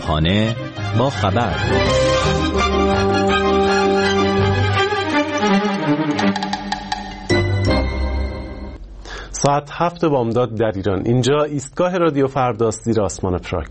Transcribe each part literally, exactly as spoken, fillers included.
صبحانه با خبر. ساعت هفت بامداد در ایران. اینجا ایستگاه رادیو فرداست زیر آسمان پراگ.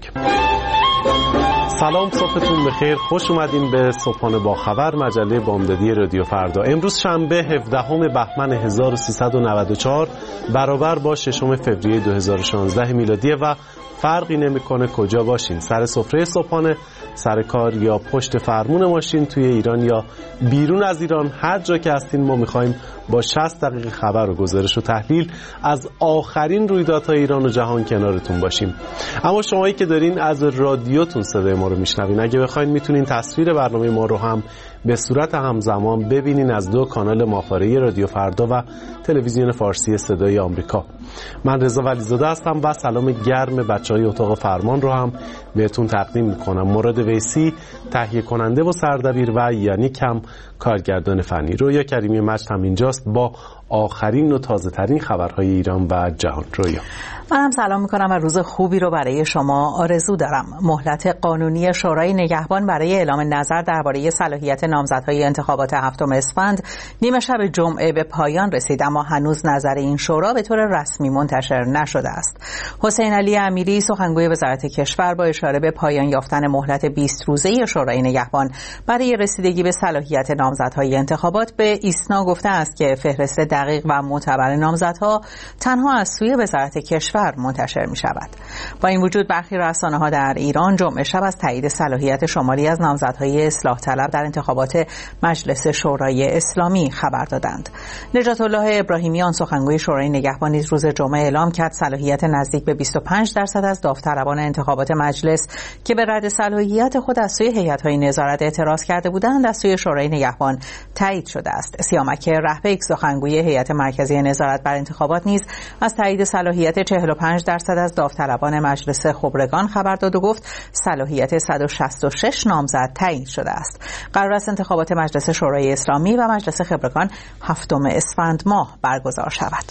سلام، صبحتون بخیر. خوش اومدین به صبحانه با خبر، مجله بامدادی رادیو فردا. امروز شنبه هفدهم بهمن هزار و سیصد و نود و چهار برابر با ششم فوریه دو هزار و شانزده میلادیه و فرقی نمیکنه کجا باشین، سر سفره صبحانه، سر کار یا پشت فرمون ماشین، توی ایران یا بیرون از ایران، هر جا که هستین ما میخوایم با شصت دقیقه خبر و گزارش و تحلیل از آخرین رویدادهای ایران و جهان کنارتون باشیم. اما شمایی که دارین از رادیوتون صدای ما رو میشنوین، اگه بخواین میتونین تصویر برنامه ما رو هم به صورت همزمان ببینین از دو کانال ماهواره رادیو فردا و تلویزیون فارسی صدای آمریکا. من رضا ولیزاده هستم و سلام گرم بچهای اتاق فرمان رو هم بهتون تقدیم میکنم. مراد ویسی تهیه کننده و سردبیر و یعنی کم کارگردان فنی. رویا کریمی مجد هم اینجاست با آخرین و تازه ترین خبرهای ایران و جهان. رویا، من هم سلام میکنم و روز خوبی رو برای شما آرزو دارم. مهلت قانونی شورای نگهبان برای اعلام نظر درباره صلاحیت نامزدهای انتخابات هفتم اسفند نیمه شب جمعه به پایان رسید، اما هنوز نظر این شورا به طور رسمی منتشر نشده است. حسین علی امیری سخنگوی وزارت کشور با اشاره به پایان یافتن مهلت بیست روزه شورای نگهبان برای رسیدگی به صلاحیت نامزدهای انتخابات به ایسنا گفته است که فهرست دقیق و معتبر نامزدها تنها از سوی وزارت کشور منتشر می شود. با این وجود برخی رسانه‌ها در ایران جمعه شب از تایید صلاحیت شماری از نامزدهای اصلاح طلب در انتخابات مجلس شورای اسلامی خبر دادند. نجات الله ابراهیمیان سخنگوی شورای نگهبان نیز روز جمعه اعلام کرد صلاحیت نزدیک به بیست و پنج درصد از داوطلبان انتخابات مجلس که به رد صلاحیت خود از سوی هیئت‌های نظارت اعتراض کرده بودند از سوی شورای نگهبان تایید شده است. سیامک رهبیک سخنگوی هیئت مرکزی نظارت بر انتخابات نیز از تایید صلاحیت چهل و پنج درصد از داوطلبان مجلس خبرگان خبر داد و گفت صلاحیت صد و شصت و شش نامزد تایید شده است. قرار است انتخابات مجلس شورای اسلامی و مجلس خبرگان هفتم اسفند ماه برگزار شود.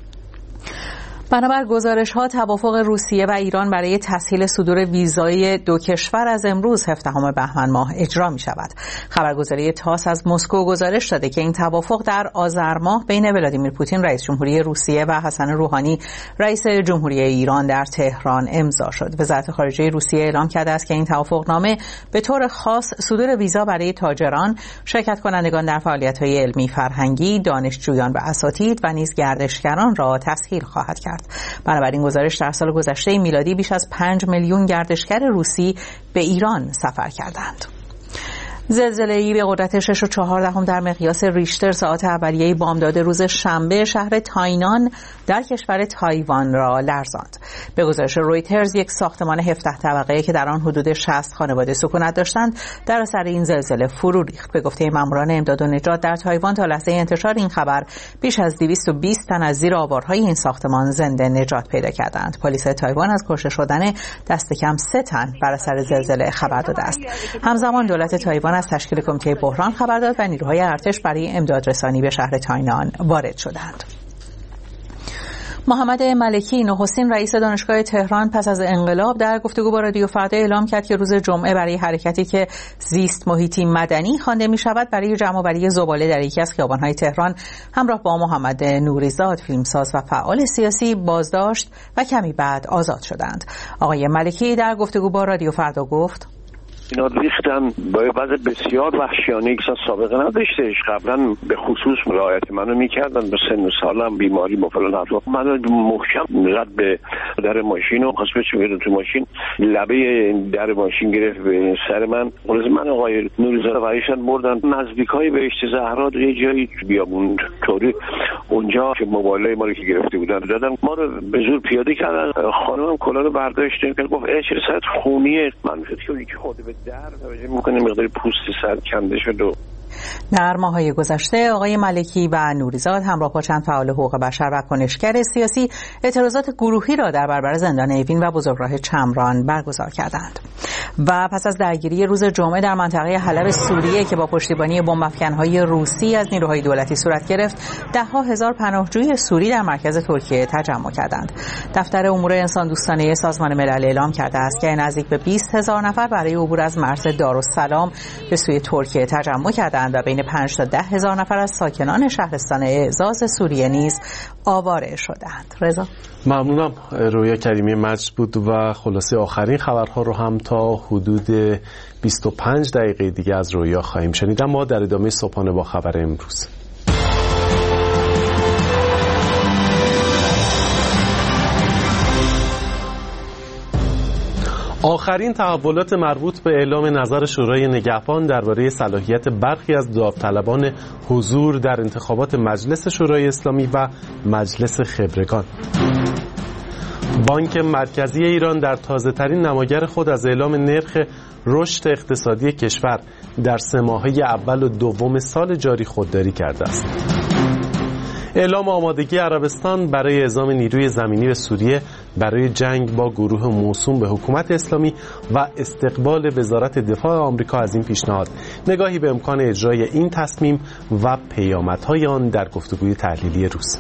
بنابر گزارش‌ها توافق روسیه و ایران برای تسهیل صدور ویزای دو کشور از امروز هفدهم بهمن ماه اجرا می‌شود. خبرگزاری تاس از مسکو گزارش داده که این توافق در آذر ماه بین ولادیمیر پوتین رئیس جمهوری روسیه و حسن روحانی رئیس جمهوری ایران در تهران امضا شد. وزارت خارجه روسیه اعلام کرده است که این توافقنامه به طور خاص صدور ویزا برای تاجران، شرکت کنندگان در فعالیت‌های علمی فرهنگی، دانشجویان و اساتید و نیز گردشگران را تسهیل خواهد کرد. بنابراین گزارش در سال گذشته میلادی بیش از پنج میلیون گردشگر روسی به ایران سفر کردند. زلزله‌ای به قدرت شش و چهار دهم در مقیاس ریشتر ساعات اولیه بامداد روز شنبه شهر تاینان در کشور تایوان را لرزاند. به گزارش رویترز یک ساختمان هفده طبقه‌ای که در آن حدود شصت خانواده سکونت داشتند در اثر این زلزله فرو ریخت. به گفته ماموران امداد و نجات در تایوان تا لحظه انتشار این خبر بیش از دویست و بیست تن از زیر آوارهای این ساختمان زنده نجات پیدا کردند. پلیس تایوان از کشته شدن دست کم سه تن بر اثر زلزله خبر داده است. همزمان دولت تایوان از تشکیل کمیته بحران خبر داد و نیروهای ارتش برای امدادرسانی به شهر تاینان وارد شدند. محمد ملکی نخستین رئیس دانشگاه تهران پس از انقلاب در گفتگو با رادیو فردا اعلام کرد که روز جمعه برای حرکتی که زیست محیطی مدنی خوانده می شود برای جمع‌آوری زباله در یکی از خیابان‌های تهران همراه با محمد نوریزاد فیلمساز و فعال سیاسی بازداشت و کمی بعد آزاد شدند. آقای ملکی در گفتگو با رادیو فردا گفت: اینا ریختن با وضع بسیار وحشیانه که سابقه نداشتهش. قبلا به خصوص رعایت منو میکردن، به سن و سالم بیماری و فلان حرفا. منو محکم رد به در ماشین و خواست بچه تو ماشین، لبه در ماشین گرفت به سر من. روز من آقای نوریزاده وایشان بردن نزدیکای بهشت زهرا یه جایی بیابون طوری، اونجا که موبایلای ما رو که گرفته بودن دادن، ما رو به زور پیاده کردن. خانمم کلا رو برداشت که گفت ای چه ساعت خونیه. من فکر کنم که خود به در توجه میکنه مقدار پوست سر کنده شد و در ماه‌های گذشته آقای ملکی و نوریزاد همراه با چند فعال حقوق بشر و کنشگر سیاسی اعتراضات گروهی را در برابر زندان اوین و بزرگراه چمران برگزار کردند. و پس از درگیری روز جمعه در منطقه حلب سوریه که با پشتیبانی بمب‌افکن‌های روسی از نیروهای دولتی صورت گرفت، ده‌ها هزار پناهجوی سوری در مرکز ترکیه تجمع کردند. دفتر امور انسان دوستانه سازمان ملل اعلام کرده است که نزدیک به بیست هزار نفر برای عبور از مرز دارالسلام به سوی ترکیه تجمع کردند و بین پنج تا ده هزار نفر از ساکنان شهرستان اعزاز سوریه نیز آواره شدند. رضا، ممنونم. رویا کریمی مجد بود و خلاصه آخرین خبرها رو هم تا حدود بیست و پنج دقیقه دیگه از رویا خواهیم شنید. ما در ادامه صبحانه با خبر امروز. آخرین تحولات مربوط به اعلام نظر شورای نگهبان درباره صلاحیت برخی از داوطلبان حضور در انتخابات مجلس شورای اسلامی و مجلس خبرگان. بانک مرکزی ایران در تازه‌ترین نماگر خود از اعلام نرخ رشد اقتصادی کشور در سه ماهه اول و دوم سال جاری خودداری کرده است. اعلام آمادگی عربستان برای اعزام نیروی زمینی به سوریه برای جنگ با گروه موسوم به حکومت اسلامی و استقبال وزارت دفاع آمریکا از این پیشنهاد. نگاهی به امکان اجرای این تصمیم و پیامدهای آن در گفتگوی تحلیلی روز.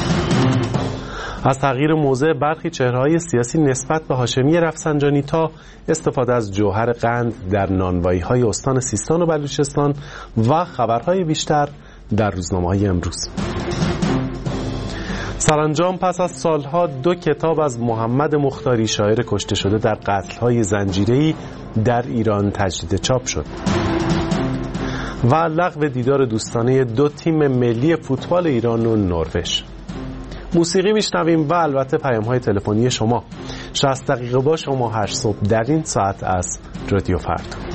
از تغییر موضع برخی چهره‌های سیاسی نسبت به هاشمی رفسنجانی تا استفاده از جوهر قند در نانوایی‌های استان سیستان و بلوچستان و خبرهای بیشتر در روزنامه‌های امروز. سرانجام پس از سالها دو کتاب از محمد مختاری شاعر کشته شده در قتل‌های زنجیره‌ای در ایران تجدید چاپ شد. و لغو دیدار دوستانه دو تیم ملی فوتبال ایران و نروژ. موسیقی میشنویم و البته پیام‌های تلفنی شما. شصت دقیقه با شما هر صبح در این ساعت از رادیو فردا.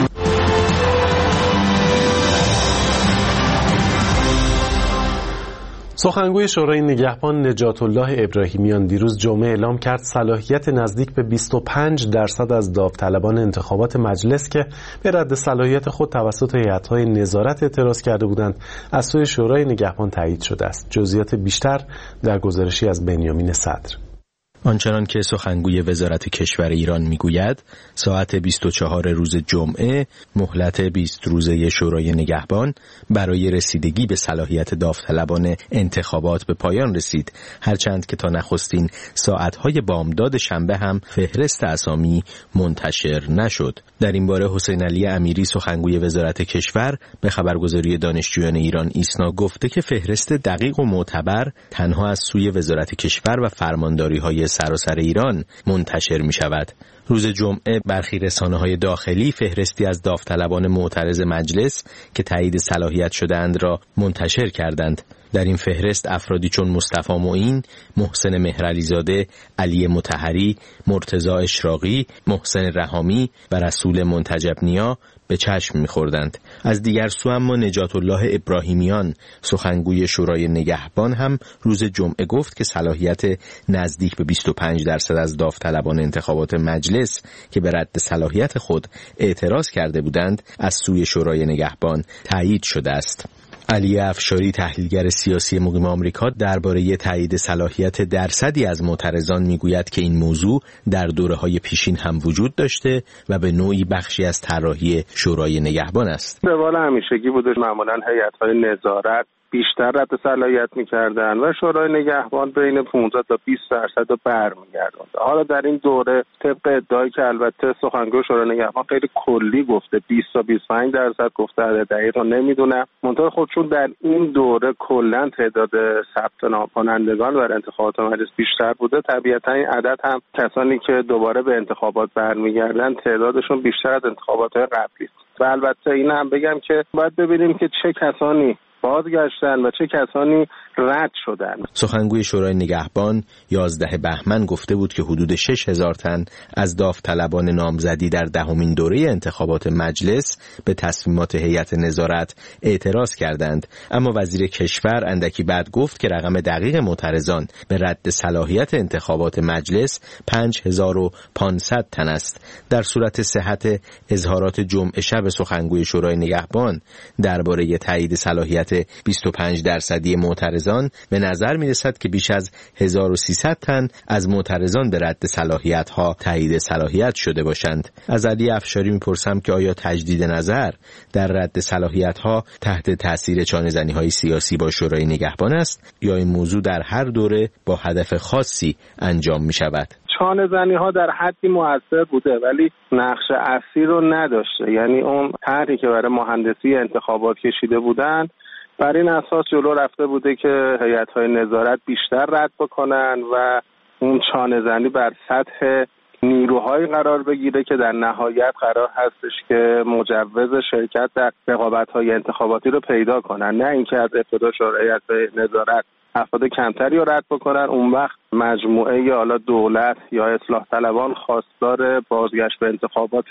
سخنگوی شورای نگهبان نجات الله ابراهیمیان دیروز جمعه اعلام کرد صلاحیت نزدیک به بیست و پنج درصد از داوطلبان انتخابات مجلس که به رد صلاحیت خود توسط هیئت‌های نظارت اعتراض کرده بودند از سوی شورای نگهبان تایید شده است. جزئیات بیشتر در گزارشی از بنیامین صدر. آنچنان که سخنگوی وزارت کشور ایران میگوید، ساعت بیست و چهار روز جمعه مهلت بیست روزه شورای نگهبان برای رسیدگی به صلاحیت داوطلبان انتخابات به پایان رسید، هرچند که تا نخستین ساعتهای بامداد شنبه هم فهرست اسامی منتشر نشد. در این باره حسین علی امیری سخنگوی وزارت کشور به خبرگزاری دانشجویان ایران ایسنا گفته که فهرست دقیق و معتبر تنها از سوی وزارت کشور و فرمانداری‌های سراسر ایران منتشر می شود. روز جمعه برخی رسانه‌های داخلی فهرستی از داوطلبان معترض مجلس که تایید صلاحیت شده‌اند را منتشر کردند. در این فهرست افرادی چون مصطفی معین، محسن مهرعلیزاده، علی مطهری، مرتضی اشراقی، محسن رحامی و رسول منتجب نیا به چشم می‌خوردند. از دیگر سو اما نجات الله ابراهیمیان سخنگوی شورای نگهبان هم روز جمعه گفت که صلاحیت نزدیک به بیست و پنج درصد از داوطلبان انتخابات مجلس که به رد صلاحیت خود اعتراض کرده بودند از سوی شورای نگهبان تایید شده است. علی افشاری تحلیلگر سیاسی مقیم آمریکا درباره تایید صلاحیت درصدی از معترضان میگوید که این موضوع در دوره‌های پیشین هم وجود داشته و به نوعی بخشی از طراحی شورای نگهبان است. روال همیشگی بوده، معمولاً هیئت‌های نظارت بیشتر رد صلاحیت می‌کردن و شورای نگهبان بین پانزده تا بیست درصد رو برمیگردوند. حالا در این دوره طبق ادعایی که البته سخنگوی شورای نگهبان خیلی کلی گفته بیست تا بیست و پنج درصد گفته، عدد دقیق رو نمیدونم. منتها خودشون در این دوره کلا تعداد ثبت نام کنندگان بر انتخابات مجلس بیشتر بوده، طبیعتا این عدد هم کسانی که دوباره به انتخابات برمیگردن تعدادشون بیشتر از انتخابات قبلی است. و البته این هم بگم که باید ببینیم که چه کسانی بازگشتن و چه کسانی رد شدن. سخنگوی شورای نگهبان یازده بهمن گفته بود که حدود شش هزار تن از داوطلبان نامزدی در دهمین دوره انتخابات مجلس به تصمیمات هیئت نظارت اعتراض کردند، اما وزیر کشور اندکی بعد گفت که رقم دقیق معترضان به رد صلاحیت انتخابات مجلس پنج هزار و پانصد تن است. در صورت صحت اظهارات جمعه شب سخنگوی شورای نگهبان درباره تایید صلاحیت بیست و پنج درصدی معترضان به نظر می رسد که بیش از هزار و سیصد تن از معترضان به رد صلاحیت ها تایید صلاحیت شده باشند. از علی افشاری می پرسم که آیا تجدید نظر در رد صلاحیت ها تحت تاثیر چانه‌زنی های سیاسی با شورای نگهبان است یا این موضوع در هر دوره با هدف خاصی انجام می شود؟ چانه‌زنی ها در حدی موثر بوده ولی نقش اصلی رو نداشته. یعنی اون طرحی که برای مهندسی انتخابات کشیده بودن بر این اساس جلو رفته بوده که هیئت‌های نظارت بیشتر رد بکنن و اون چانه‌زنی بر سطح نیروهایی قرار بگیره که در نهایت قرار هستش که مجوز شرکت در رقابت‌های انتخاباتی رو پیدا کنن، نه اینکه از ابتدا هیئت نظارت افراد کمتری رو رد بکنن. اون وقت مجموعه یا حالا دولت یا اصلاح طلبان خواستار بازگشت به انتخابات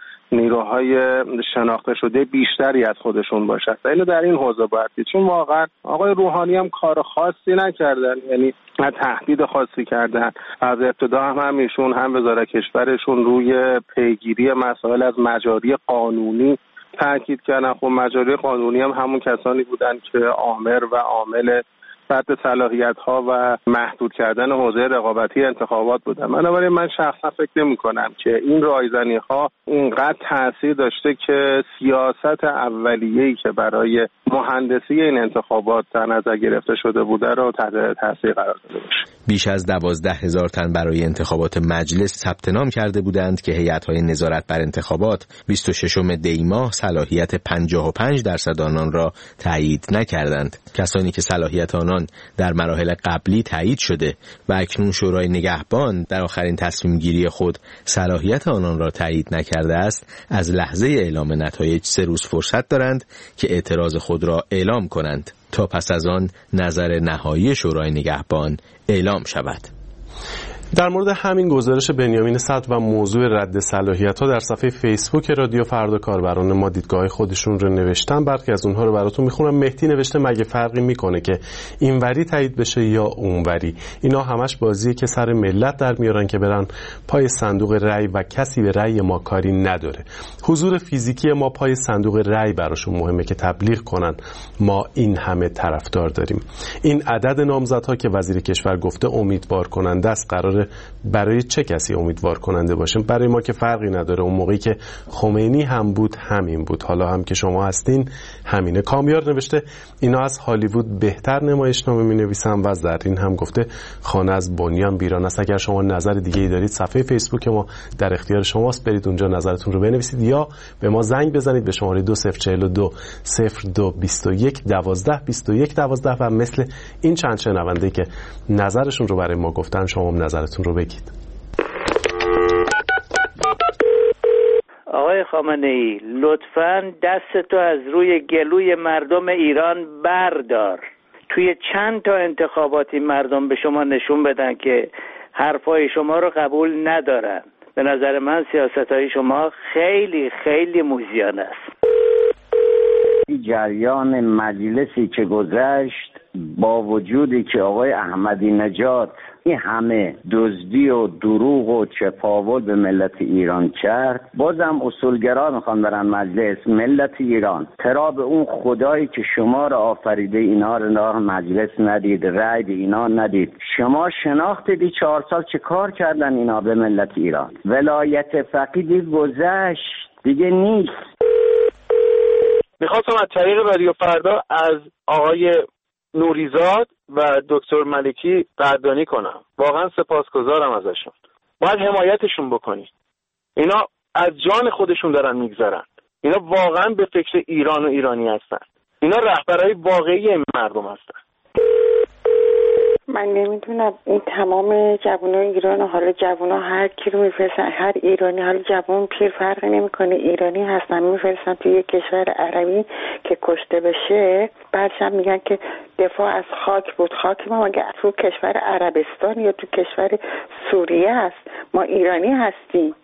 نیروهای شناخته شده بیشتری از خودشون باشد. اینو در این حوزه باید دید، چون واقعا آقای روحانی هم کار خاصی نکردن، یعنی نه تهدید خاصی کردن. از ابتدا هم همیشون هم وزارت کشورشون روی پیگیری مسائل از مجاری قانونی تاکید کردن. خب مجاری قانونی هم همون کسانی بودن که آمر و عامل رد صلاحیت ها و محدود کردن حوزه رقابتی انتخابات بودن. بنابراین من شخصا فکر نمی کنم که این رایزنی ها اینقدر تاثیر داشته که سیاست اولیه‌ای که برای مهندسی این انتخابات در نظر گرفته شده بوده رو تحت تاثیر قرار داده باشه. بیش از دوازده هزار تن برای انتخابات مجلس ثبت نام کرده بودند که هیئت‌های نظارت بر انتخابات بیست و ششم دی ماه صلاحیت پنجاه و پنج درصد آنان را تایید نکردند. کسانی که صلاحیت آنان در مراحل قبلی تایید شده و اکنون شورای نگهبان در آخرین تصمیم گیری خود صلاحیت آنان را تایید نکرده است، از لحظه اعلام نتایج سه روز فرصت دارند که اعتراض خود را اعلام کنند تا پس از آن نظر نهایی شورای نگهبان اعلام شود. در مورد همین گزارش بنیامین صدر و موضوع رد صلاحیت‌ها در صفحه فیسبوک رادیو فردا کاربران ما دیدگاه خودشون رو نوشتن. برخی از اونها رو براتون میخونم. مهدی نوشته مگه فرقی میکنه که اینوری تایید بشه یا اونوری؟ اینا همش بازیه که سر ملت در میارن که برن پای صندوق رأی و کسی به رأی ما کاری نداره. حضور فیزیکی ما پای صندوق رأی براشون مهمه که تبلیغ کنن ما این همه طرفدار داریم. این عدد نامزدها که وزیر کشور گفته امیدوار کننده است، قرار برای چه کسی امیدوار کننده باشه؟ برای ما که فرقی نداره. اون موقعی که خمینی هم بود همین بود، حالا هم که شما هستین همینه. کامیار نوشته اینا از هالیوود بهتر نمایشنامه می نویسن و زرین هم گفته خانه از بنیان ویران است. اگر شما نظر دیگه ای دارید صفحه فیسبوک ما در اختیار شماست، برید اونجا نظرتون رو بنویسید یا به ما زنگ بزنید به شماره دو صفر چهل و دو صفر دو بیست و یک دوازده بیست و یک دوازده و مثل این چند شنونده که نظرشون رو برای ما گفتن شما هم نظرتون رو بگید. آقای خامنه‌ای لطفاً دستتو از روی گلوی مردم ایران بردار. توی چند تا انتخاباتی مردم به شما نشون بدن که حرفای شما رو قبول ندارن. به نظر من سیاستهای شما خیلی خیلی موزیانه است. جریان مجلسی که گذشت با وجودی که آقای احمدی نژاد این همه دزدی و دروغ و چپاول به ملت ایران کرد، بازم اصولگرا میخوان برن مجلس. ملت ایران ترا به اون خدایی که شما را آفریده اینا رو مجلس ندید، رأی به اینا ندید. شما شناخت دی چهار سال چه کار کردن اینا به ملت ایران؟ ولایت فقیه گذشت دیگه نیست. میخواستم از طریق رادیو فردا از آقای نوریزاد و دکتر ملکی قدردانی کنم. واقعا سپاسگزارم ازشون. باید حمایتشون بکنید. اینا از جان خودشون دارن میگذرن. اینا واقعا به فکر ایران و ایرانی هستن. اینا رهبرای واقعی این مردم هستن. من نمیدونم این تمام جوانای ایران، حالا جوانا هر کی رو میفرستن، هر ایرانی، حالا جوان پیر فرقی نمیکنه، ایرانی هستن میفرستن توی یک کشور عربی که کشته بشه، بعدش هم میگن که دفاع از خاک بود. خاک ما مگه تو کشور عربستان یا تو کشور سوریه است؟ ما ایرانی هستیم.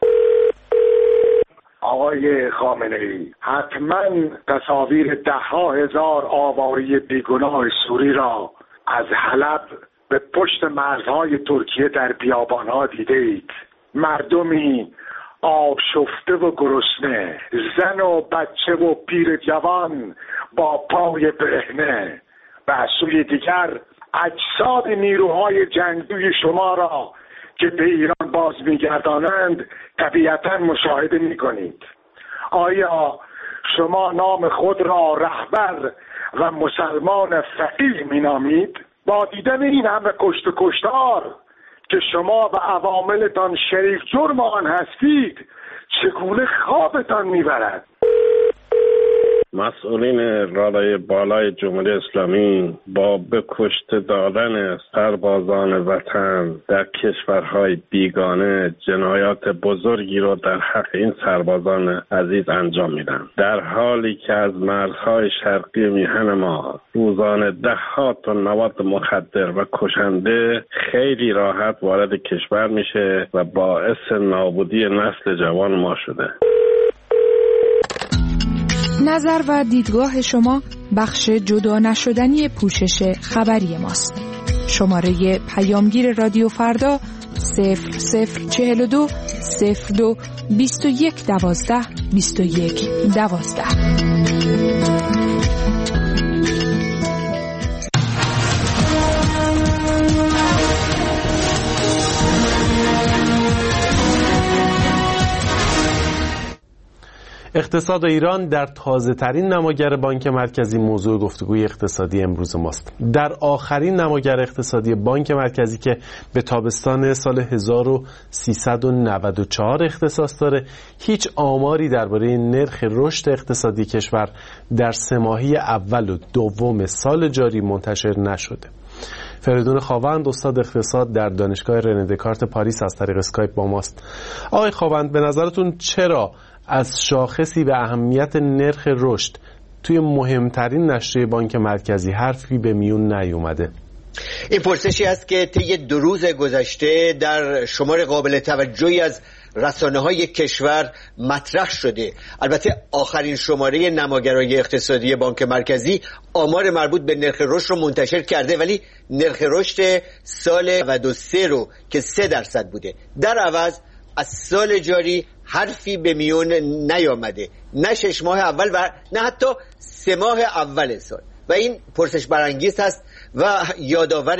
آقای خامنه‌ای، حتما تصاویر ده ها هزار آواره بیگناه سوری را از حلب به پشت مرزهای ترکیه در بیابانها دیده اید. مردمی آشفته و گرسنه، زن و بچه و پیر جوان با پای برهنه، و از سوی دیگر اجساد نیروهای جنگجوی شما را که به ایران باز می‌گردانند طبیعتاً مشاهده می‌کنید. آیا شما نام خود را رهبر و مسلمان فقیه می‌نامید؟ با دیدن این همه کشت و کشتار که شما و عواملتان شریک جرم آن هستید، چگونه خوابتان میبرد؟ مسئولین رادای بالای جمهوری اسلامی با به کشته دادن سربازان وطن در کشورهای بیگانه جنایات بزرگی را در حق این سربازان عزیز انجام میدن، در حالی که از مرزهای شرقی میهن ما روزانه ده ها تن مواد مخدر و کشنده خیلی راحت وارد کشور میشه و باعث نابودی نسل جوان ما شده. نظر و دیدگاه شما بخش جدا نشدنی پوشش خبری ماست. شماره پیامگیر رادیو فردا صفر صفر چهل و دو صفر دو بیست و یک دوازده بیست و یک دوازده. اقتصاد ایران در تازه ترین نماگر بانک مرکزی موضوع گفتگوی اقتصادی امروز ماست. در آخرین نماگر اقتصادی بانک مرکزی که به تابستان سال هزار و سیصد و نود و چهار اختصاص داره، هیچ آماری درباره نرخ رشد اقتصادی کشور در سه ماهه اول و دوم سال جاری منتشر نشده. فریدون خاوند، استاد اقتصاد در دانشگاه رنه دکارت پاریس، از طریق اسکایپ با ماست. آقای خاوند، به نظرتون چرا از شاخصی به اهمیت نرخ رشد توی مهمترین نشریه بانک مرکزی حرفی به میون نیومده؟ این پرسشی است که طی دو روز گذشته در شمار قابل توجهی از رسانه‌های کشور مطرح شده. البته آخرین شماره نماگرای اقتصادی بانک مرکزی آمار مربوط به نرخ رشد رو منتشر کرده، ولی نرخ رشد سال نود و سه رو که سه درصد بوده، در عوض از سال جاری حرفی به میون نیامده، نه شش ماه اول و نه حتی سه ماه اول سال، و این پرسش برانگیز هست و یادآور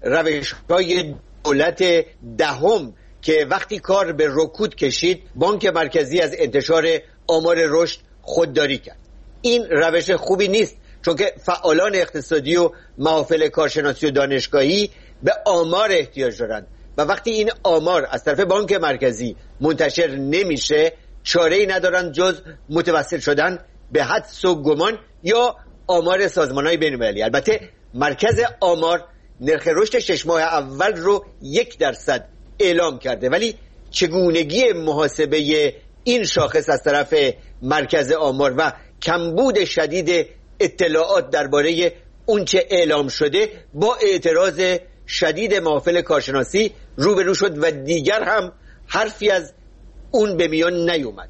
روش‌های دولت دهم که وقتی کار به رکود کشید بانک مرکزی از انتشار آمار رشد خودداری کرد. این روش خوبی نیست، چون که فعالان اقتصادی و محافل کارشناسی و دانشگاهی به آمار احتیاج دارند و وقتی این آمار از طرف بانک مرکزی منتشر نمیشه چاره‌ای ندارن جز متوسل شدن به حدس و گمان یا آمار سازمان‌های بین‌المللی. البته مرکز آمار نرخ رشد شش ماه اول رو یک درصد اعلام کرده، ولی چگونگی محاسبه این شاخص از طرف مرکز آمار و کمبود شدید اطلاعات درباره اونچه اعلام شده با اعتراض شدید محافل کارشناسی روبرو شد و دیگر هم حرفی از اون به میان نیومد.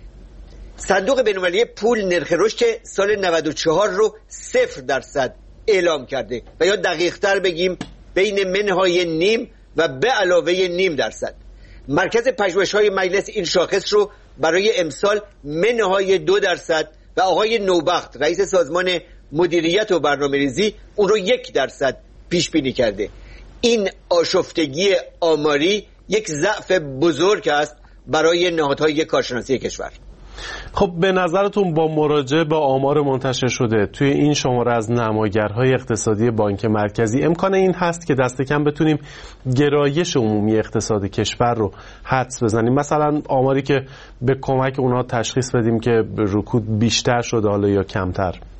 صندوق بین‌المللی پول نرخ رشد سال نود و چهار رو صفر درصد اعلام کرده و یا دقیق تر بگیم بین منهای نیم و به علاوه نیم درصد. مرکز پژوهش‌های مجلس این شاخص رو برای امسال منهای دو درصد و آقای نوبخت رئیس سازمان مدیریت و برنامه‌ریزی اون رو یک درصد پیش بینی کرده. این آشفتگی آماری یک ضعف بزرگ است برای نهادهای کارشناسی کشور. خب به نظرتون با مراجعه به آمار منتشر شده توی این شماره از نماگرهای اقتصادی بانک مرکزی امکان این هست که دست کم بتونیم گرایش عمومی اقتصاد کشور رو حدس بزنیم؟ مثلا آماری که به کمک اونها تشخیص بدیم که رکود بیشتر شده حالا یا کمتر؟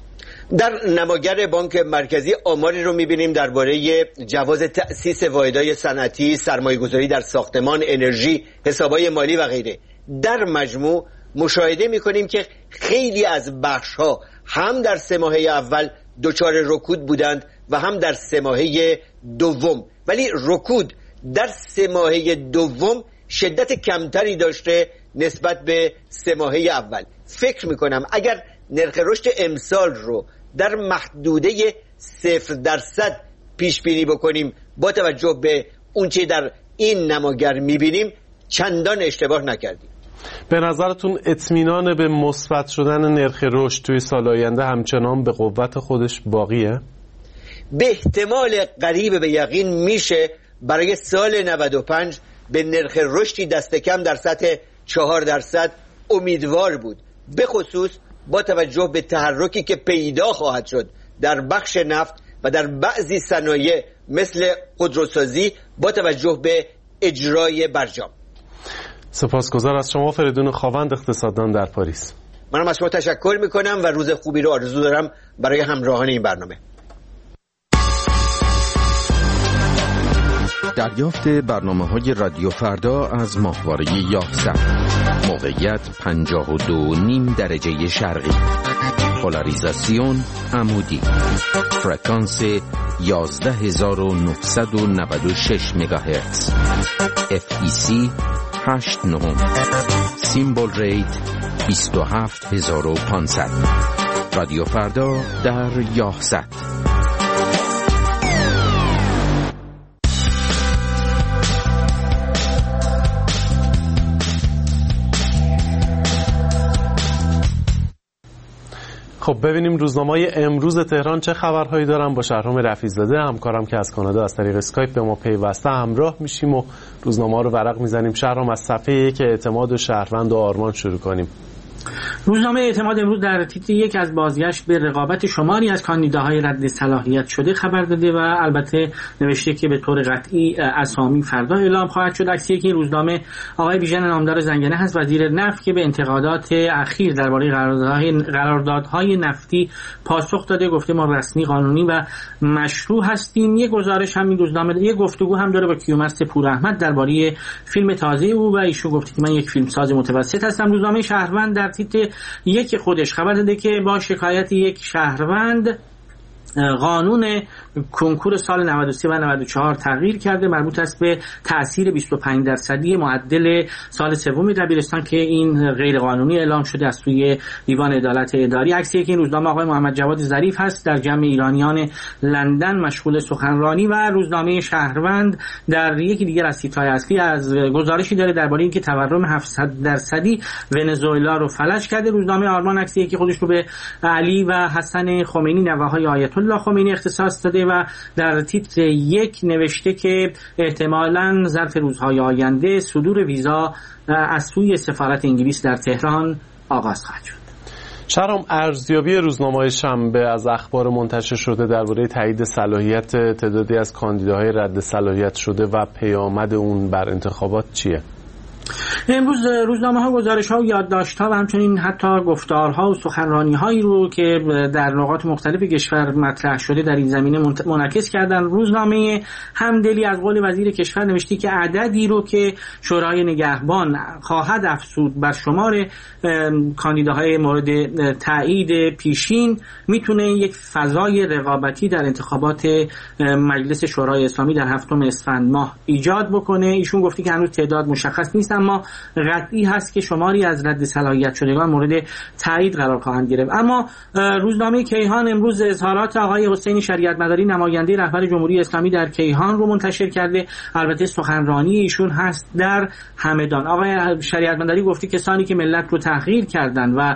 در نماگر بانک مرکزی آماری رو می‌بینیم درباره جواز تأسیس واحدهای صنعتی، سرمایه‌گذاری در ساختمان، انرژی، حسابهای مالی و غیره. در مجموع مشاهده می‌کنیم که خیلی از بخش‌ها هم در سه ماهه اول دچار رکود بودند و هم در سه ماهه دوم، ولی رکود در سه ماهه دوم شدت کمتری داشته نسبت به سه ماهه اول. فکر می‌کنم اگر نرخ رشد امسال رو در محدوده صفر درصد پیش بینی بکنیم با توجه به اون چه در این نماگر میبینیم چندان اشتباه نکردیم. به نظرتون اطمینان به مثبت شدن نرخ رشد توی سال آینده همچنان به قوت خودش باقیه؟ به احتمال قریب به یقین میشه برای سال نود و پنج به نرخ رشدی دست کم در سطح چهار درصد امیدوار بود، به خصوص با توجه به تحرکی که پیدا خواهد شد در بخش نفت و در بعضی صنایع مثل خودروسازی با توجه به اجرای برجام. سپاسگزار از شما فریدون خاوند، اقتصاددان در پاریس. منم از شما تشکر میکنم و روز خوبی رو آرزو دارم برای همراهان این برنامه. دریافت برنامه‌های رادیو فردا از ماهواره یاهصد. موقعیت پنجاه و دو نیم درجه شرقی. پولاریزاسیون عمودی. فرکانس یازده هزار و نهصد و نود و شش مگاهرتز. اف ای سی هشت نه. سیمبل ریت بیست و هفت هزار و پانصد. رادیو فردا در یاهصد. خب ببینیم روزنامه‌های امروز تهران چه خبرهایی دارن. با شهرام رفیع‌زاده همکارم که از کانادا از طریق اسکایپ به ما پیوسته همراه میشیم و روزنامه‌ها رو ورق میزنیم. شهرام از صفحه یک اعتماد و شهروند و آرمان شروع کنیم. روزنامه اعتماد امروز در تیتر یک از بازگشت به رقابت شماری از کاندیداهای رد صلاحیت شده خبر داده و البته نوشته که به طور قطعی اسامی فردا اعلام خواهد شد. عکسی که این روزنامه آقای بیژن نامدار زنگنه هست، وزیر نفت، که به انتقادات اخیر درباره قراردادهای قراردادهای نفتی پاسخ داده. گفته ما رسمی، قانونی و مشروع هستیم. یک گزارش هم این روزنامه یک گفتگو هم داره با کیومرث پوراحمد درباره فیلم تازه او و ایشون گفته که من یک فیلمساز متوسط هستم. روزنامه شهروند در تیتر یک خودش خبر داده که با شکایت یک شهروند قانون کنکور سال نود و سه و نود و چهار تغییر کرده، مربوط است به تأثیر بیست و پنج درصدی معدل سال سوم دبیرستان که این غیر قانونی اعلام شده از سوی دیوان عدالت اداری. عکسی که این روزنامه آقای محمد جواد ظریف هست در جمع ایرانیان لندن مشغول سخنرانی و روزنامه شهروند در یکی دیگر از تیترهای اصلی از گزارشی داره درباره اینکه تورم هفتصد درصدی ونزوئلا رو فلج کرده. روزنامه آرمان عکسی که خودش رو به علی و حسن خمینی نوه‌های آیت الله خمینی اختصاص داده و در تیتر یک نوشته که احتمالاً ظرف روزهای آینده صدور ویزا از سوی سفارت انگلیس در تهران آغاز خواهد شد. شهرام، ارزیابی روزنامه‌های شنبه از اخبار منتشر شده درباره تایید صلاحیت تعدادی از کاندیداهای رد صلاحیت شده و پیامد اون بر انتخابات چیه؟ امروز روزنامه ها گزارش ها و یادداشت ها و همچنین حتی گفتارها و سخنرانی هایی رو که در نقاط مختلف کشور مطرح شده در این زمینه منعکس کردن. روزنامه همدلی از قول وزیر کشور نوشته که عددی رو که شورای نگهبان خواهد افزود بر شمار کاندیداهای مورد تایید پیشین میتونه یک فضای رقابتی در انتخابات مجلس شورای اسلامی در هفتم اسفند ماه ایجاد بکنه. ایشون گفته که هنوز تعداد مشخص نیست، اما قطعی هست که شماری از رد صلاحیت شدگان مورد تایید قرار خواهند گرفت. اما روزنامه کیهان امروز اظهارات آقای حسین شریعت مداری نماینده رهبر جمهوری اسلامی در کیهان رو منتشر کرده. البته سخنرانی ایشون هست در همدان. آقای شریعت مداری گفته کسانی که ملت رو تحقیر کردند و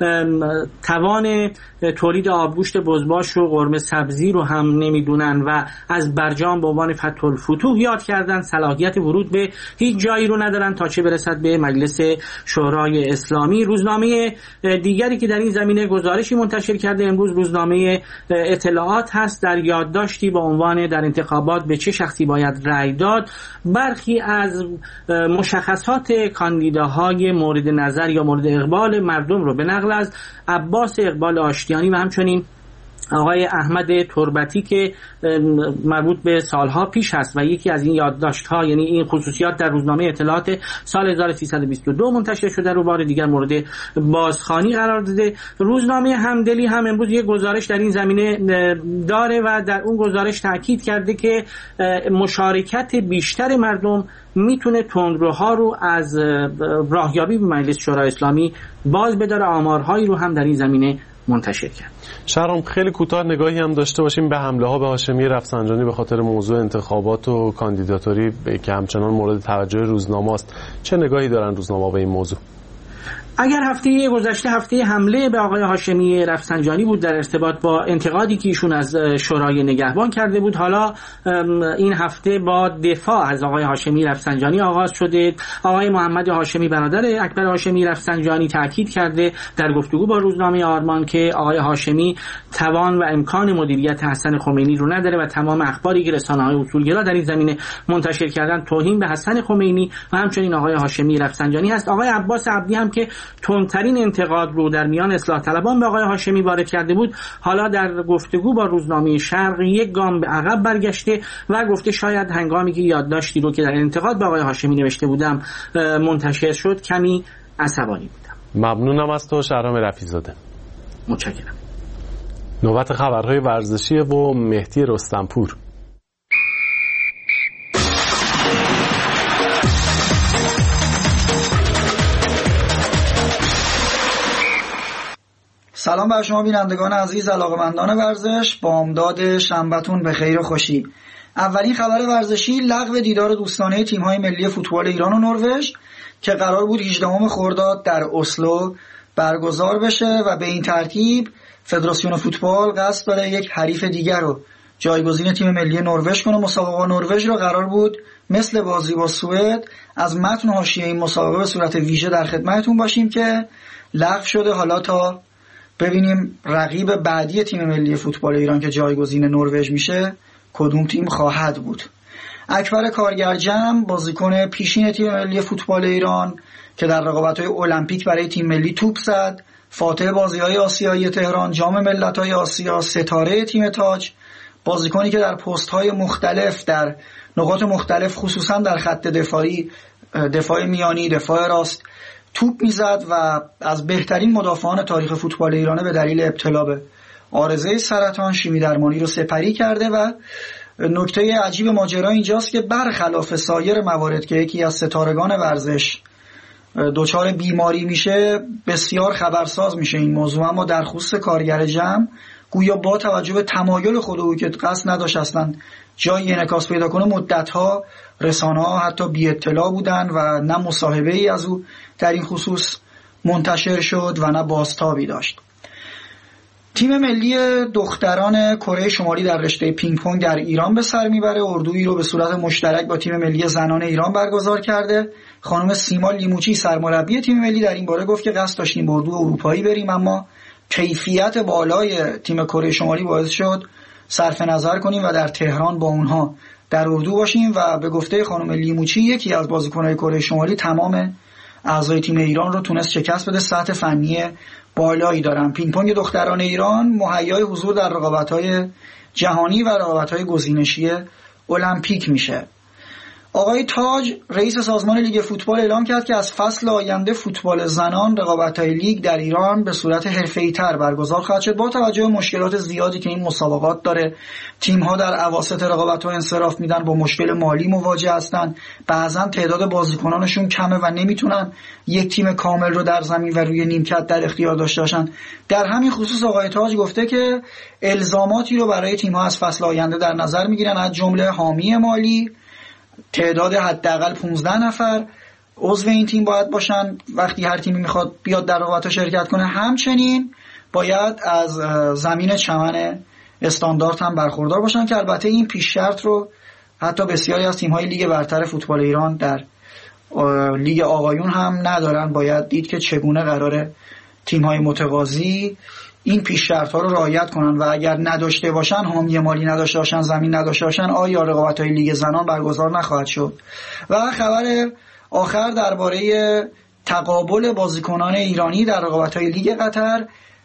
توان تولید آبگوشت بزباش و قرمه سبزی رو هم نمیدونن و از برجام به عنوان فتح الفتوح یاد کردن، صلاحیت ورود به هیچ جایی رو ندارن تا چه برسد به مجلس شورای اسلامی. روزنامه دیگری که در این زمینه گزارشی منتشر کرده امروز روزنامه اطلاعات هست. در یادداشتی با عنوان در انتخابات به چه شخصی باید رأی داد، برخی از مشخصات کاندیداهای مورد نظر یا مورد اقبال مردم رو به نقل از عباس اقبال آشتیانی و همچنین آقای احمد تربتی که مربوط به سالها پیش هست و یکی از این یادداشت‌ها، یعنی این خصوصیات در روزنامه اطلاعات سال هزار و سیصد و بیست و دو منتشر شده رو بار دیگر مورد بازخوانی قرار داده. روزنامه همدلی هم امروز یک گزارش در این زمینه داره و در اون گزارش تاکید کرده که مشارکت بیشتر مردم میتونه تندروها رو از راهیابی به مجلس شورای اسلامی باز بداره. آمارهایی رو هم در این زمینه منتشر کرد. شهرام خیلی کوتاه نگاهی هم داشته باشیم به حمله ها به هاشمی رفسنجانی به خاطر موضوع انتخابات و کاندیداتوری که همچنان مورد توجه روزنامه است. چه نگاهی دارن روزنامه به این موضوع؟ اگر هفته گذشته هفته حمله به آقای هاشمی رفسنجانی بود در ارتباط با انتقادی که ایشون از شورای نگهبان کرده بود، حالا این هفته با دفاع از آقای هاشمی رفسنجانی آغاز شده. آقای محمد هاشمی برادر اکبر هاشمی رفسنجانی تاکید کرده در گفتگو با روزنامه آرمان که آقای هاشمی توان و امکان مدیریت حسن خمینی رو نداره و تمام اخباری که رسانه‌های اصولگرا در این زمینه منتشر کردن توهین به حسن خمینی و همچنین آقای هاشمی رفسنجانی هست. آقای عباس عبدی هم که تندترین انتقاد رو در میان اصلاح طلبان به آقای هاشمی وارد کرده بود، حالا در گفتگو با روزنامه شرق یک گام به عقب برگشته و گفته شاید هنگامی که یادداشتی رو که در انتقاد به آقای هاشمی نوشته بودم منتشر شد کمی عصبانی بودم. ممنونم از تو شهرام رفیع‌زاده. متشکرم. نوبت خبرهای ورزشی و مهدی رستمپور. سلام بر شما بینندگان عزیز، علاقه‌مندان ورزش. بامداد شنبه‌تون به خیر و خوشی. اولین خبر ورزشی لغو دیدار دوستانه تیم‌های ملی فوتبال ایران و نروژ که قرار بود هجدهم خرداد در اسلو برگزار بشه و به این ترتیب فدراسیون فوتبال قصد داره یک حریف دیگر رو جایگزین تیم ملی نروژ کنه. مسابقه نروژ رو قرار بود مثل بازی با سوئد از متن حاشیه این مسابقه به صورت ویژه در خدمتتون باشیم که لغو شده. حالا تا ببینیم رقیب بعدی تیم ملی فوتبال ایران که جایگزین نروژ میشه کدوم تیم خواهد بود. اکبر کارگرجم بازیکن پیشین تیم ملی فوتبال ایران که در رقابت‌های المپیک برای تیم ملی توپ زد، فاتح بازی‌های آسیایی تهران، جام ملت‌های آسیا، ستاره تیم تاج، بازیکنی که در پست‌های مختلف در نقاط مختلف خصوصا در خط دفاعی، دفاع میانی، دفاع راست توپ میزد و از بهترین مدافعان تاریخ فوتبال ایرانه به دلیل ابتلا به عارضه سرطان شیمی درمانی رو سپری کرده. و نکته عجیب ماجرا اینجاست که برخلاف سایر موارد که یکی از ستارگان ورزش دچار بیماری میشه بسیار خبرساز میشه این موضوع، اما در خصوص کارگر جمع گویا با توجه به تمایل خود او که قصد نداشت اصلا جایی انعکاس پیدا کنه مدت‌ها رسانه‌ها حتی بی اطلاع بودن و نه مصاحبه‌ای از او در این خصوص منتشر شد و نه بازتابی داشت. تیم ملی دختران کره شمالی در رشته پینگ پونگ در ایران به سر میبره. اردویی رو به صورت مشترک با تیم ملی زنان ایران برگزار کرده. خانم سیما لیموچی سرمربی تیم ملی در این باره گفت که قصد داشتیم اردو اروپایی بریم، اما کیفیت بالای تیم کره شمالی باعث شد صرف نظر کنیم و در تهران با اونها در اردو باشیم. و به گفته خانم لیموچی یکی از بازیکن‌های کره شمالی تمام اعضای تیم ایران رو تونست شکست بده، سطح فنی بالایی دارن. پینگ پونگ دختران ایران مهیای حضور در رقابت‌های جهانی و رقابت‌های گزینشی المپیک میشه. آقای تاج رئیس سازمان لیگ فوتبال اعلام کرد که از فصل آینده فوتبال زنان رقابت‌های لیگ در ایران به صورت حرفه‌ای‌تر برگزار خواهد شد. با توجه به مشکلات زیادی که این مسابقات داره، تیم‌ها در اواسط رقابت‌ها انصراف میدن، با مشکل مالی مواجه هستن، بعضا تعداد بازیکنانشون کمه و نمیتونن یک تیم کامل رو در زمین و روی نیمکت در اختیار داشته باشن. در همین خصوص آقای تاج گفته که الزاماتی رو برای تیم‌ها از فصل آینده در نظر میگیرن، از جمله حامی مالی، تعداد حداقل پانزده نفر عضو این تیم باید باشن وقتی هر تیمی میخواد بیاد در رقابت‌ها شرکت کنه. همچنین باید از زمین چمن استاندارد هم برخوردار باشن که البته این پیش شرط رو حتی بسیاری از تیم‌های لیگ برتر فوتبال ایران در لیگ آقایون هم ندارن. باید دید که چگونه قراره تیم‌های متقاضی این پیش شرط‌ها رو رعایت کنن و اگر نداشته باشن، حامی مالی نداشته باشن، زمین نداشته باشن، آیا رقابت‌های لیگ زنان برگزار نخواهد شد. و خبر آخر درباره تقابل بازیکنان ایرانی در رقابت‌های لیگ قطر،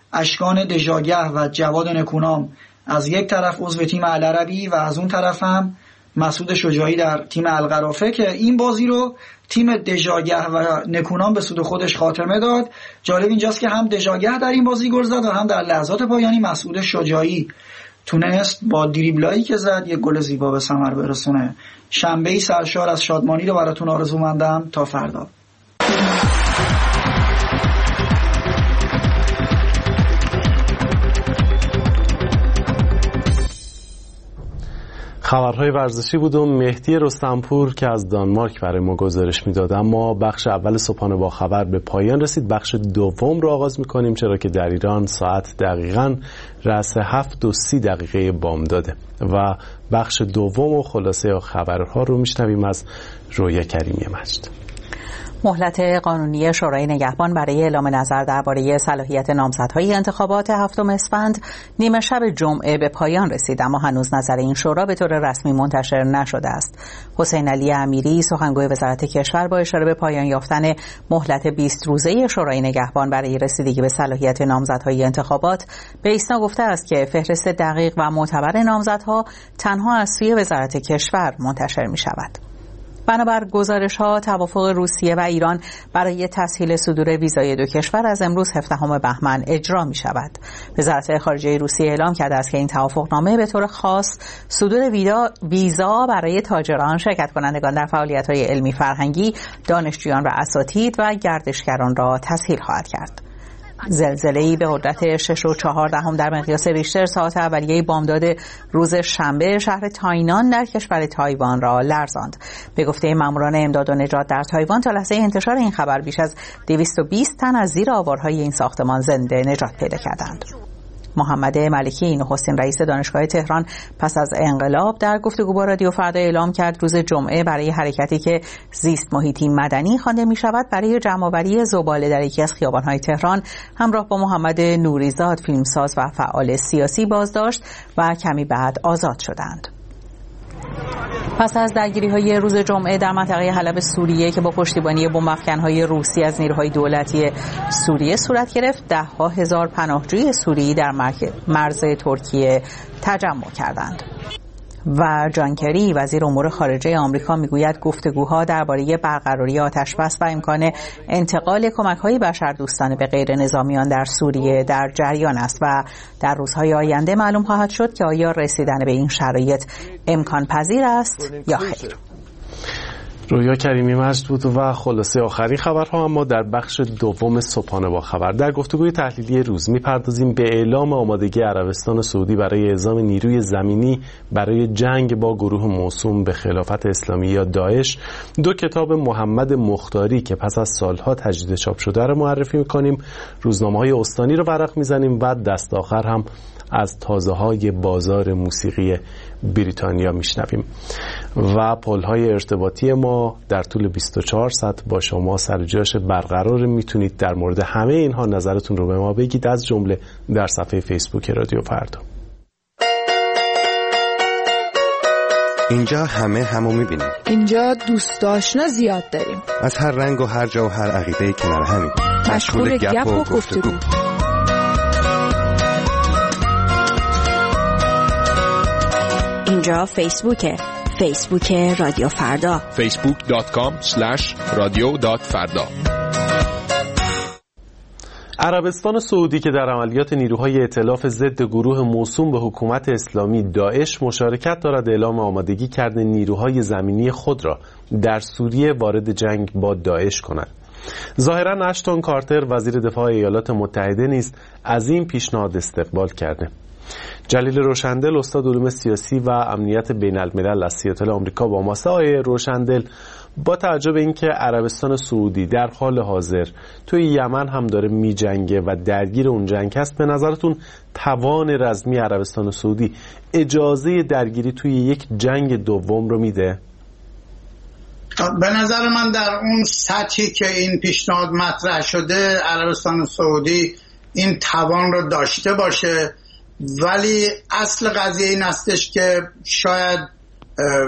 اشکان دژاگه و جواد نکونام از یک طرف عضو تیم العربی و از اون طرف هم مسعود شجاعی در تیم القرافه که این بازی رو تیم دژاگه و نکونام به سود خودش خاتمه داد. جالب اینجاست که هم دژاگه در این بازی گل زد و هم در لحظات پایانی مسعود شجاعی تونست با دریبلایی که زد یک گل زیبا به ثمر برسونه. شنبه‌ای سرشار از شادمانی رو براتون آرزومندم. تا فردا. خبرهای ورزشی بود و مهدی رستمپور که از دانمارک برای ما گزارش میداد. اما بخش اول صبحانه با خبر به پایان رسید. بخش دوم رو آغاز میکنیم، چرا که در ایران ساعت دقیقاً رأس هفت و سی دقیقه بامداده و بخش دوم و خلاصه خبرها رو میشنویم از رویا کریمی مجد. مهلت قانونی شورای نگهبان برای اعلام نظر درباره صلاحیت نامزدهای انتخابات هفتم اسفند نیمه شب جمعه به پایان رسید، اما هنوز نظر این شورا به طور رسمی منتشر نشده است. حسین علی امیری سخنگوی وزارت کشور با اشاره به پایان یافتن مهلت بیست روزه شورای نگهبان برای رسیدگی به صلاحیت نامزدهای انتخابات به ایسنا گفته است که فهرست دقیق و معتبر نامزدها تنها از سوی وزارت کشور منتشر می شود. بنابر گزارش‌ها توافق روسیه و ایران برای تسهیل صدور ویزای دو کشور از امروز هفدهم بهمن اجرا می‌شود. وزارت خارجه روسیه اعلام کرده است که این توافقنامه به طور خاص صدور ویزا برای تاجران، شرکت کنندگان در فعالیت‌های علمی فرهنگی، دانشجویان و اساتید و گردشگران را تسهیل خواهد کرد. زلزله‌ای به قدرت شش و چهار دهم در مقیاس ریشتر ساعت اولیه بامداد روز شنبه شهر تاینان در کشور تایوان را لرزاند. به گفته ماموران امداد و نجات در تایوان تا لحظه انتشار این خبر بیش از دویست و بیست تن از زیر آوارهای این ساختمان زنده نجات پیدا کردند. محمد ملکی نخستین رئیس دانشگاه تهران پس از انقلاب در گفتگو با رادیو فردا اعلام کرد روز جمعه برای حرکتی که زیست محیطی مدنی خوانده می شود برای جمع‌آوری زباله در یکی از خیابان‌های تهران همراه با محمد نوریزاد فیلمساز و فعال سیاسی بازداشت و کمی بعد آزاد شدند. پس از درگیری‌های روز جمعه در منطقه حلب سوریه که با پشتیبانی بمب‌افکن‌های روسی از نیروهای دولتی سوریه صورت گرفت، ده‌ها هزار پناهجوی سوری در مرز ترکیه تجمع کردند. و جان کری وزیر امور خارجه آمریکا میگوید گفتگوها درباره برقراری آتشبس و امکان انتقال کمک‌های بشردوستانه به غیر نظامیان در سوریه در جریان است و در روزهای آینده معلوم خواهد شد که آیا رسیدن به این شرایط امکان پذیر است یا خیر. رویا کریمی مجد بود و خلاصه آخرین خبرها. اما در بخش دوم صبحانه با خبر در گفتگوی تحلیلی روز میپردازیم به اعلام آمادگی عربستان سعودی برای اعزام نیروی زمینی برای جنگ با گروه موسوم به خلافت اسلامی یا داعش. دو کتاب محمد مختاری که پس از سالها تجدید چاپ شده رو معرفی میکنیم. روزنامه‌های استانی رو ورق میزنیم و دست آخر هم از تازه‌های بازار موسیقی بریتانیا میشنویم و پل‌های ارتباطی ما در طول بیست و چهار ساعت با شما سر جاش برقرار. میتونید در مورد همه اینها نظرتون رو به ما بگید، از جمله در صفحه فیسبوک رادیو فردا. اینجا همه همو میبینیم. اینجا دوست آشنا زیاد داریم. از هر رنگ و هر جا و هر عقیده کنار همیم. مشغول گپ و گفتگو. اینجا فیسبوکه. فیسبوک رادیو فردا. فیسبوک دات کام اسلش رادیو دات فردا. عربستان سعودی که در عملیات نیروهای ائتلاف ضد گروه موسوم به حکومت اسلامی داعش مشارکت دارد، اعلام آمادگی کرده نیروهای زمینی خود را در سوریه وارد جنگ با داعش کند. ظاهرا اشتون کارتر وزیر دفاع ایالات متحده نیز از این پیشنهاد استقبال کرده. جلیل روشندل استاد علوم سیاسی و امنیت بین الملل از سیاتل آمریکا با ماست. آقای روشندل، با توجه به اینکه عربستان سعودی در حال حاضر توی یمن هم داره می جنگه و درگیر اون جنگ هست، به نظرتون توان رزمی عربستان سعودی اجازه درگیری توی یک جنگ دوم رو میده؟ به نظر من در اون سطحی که این پیشنهاد مطرح شده عربستان سعودی این توان رو داشته باشه، ولی اصل قضیه این هستش که شاید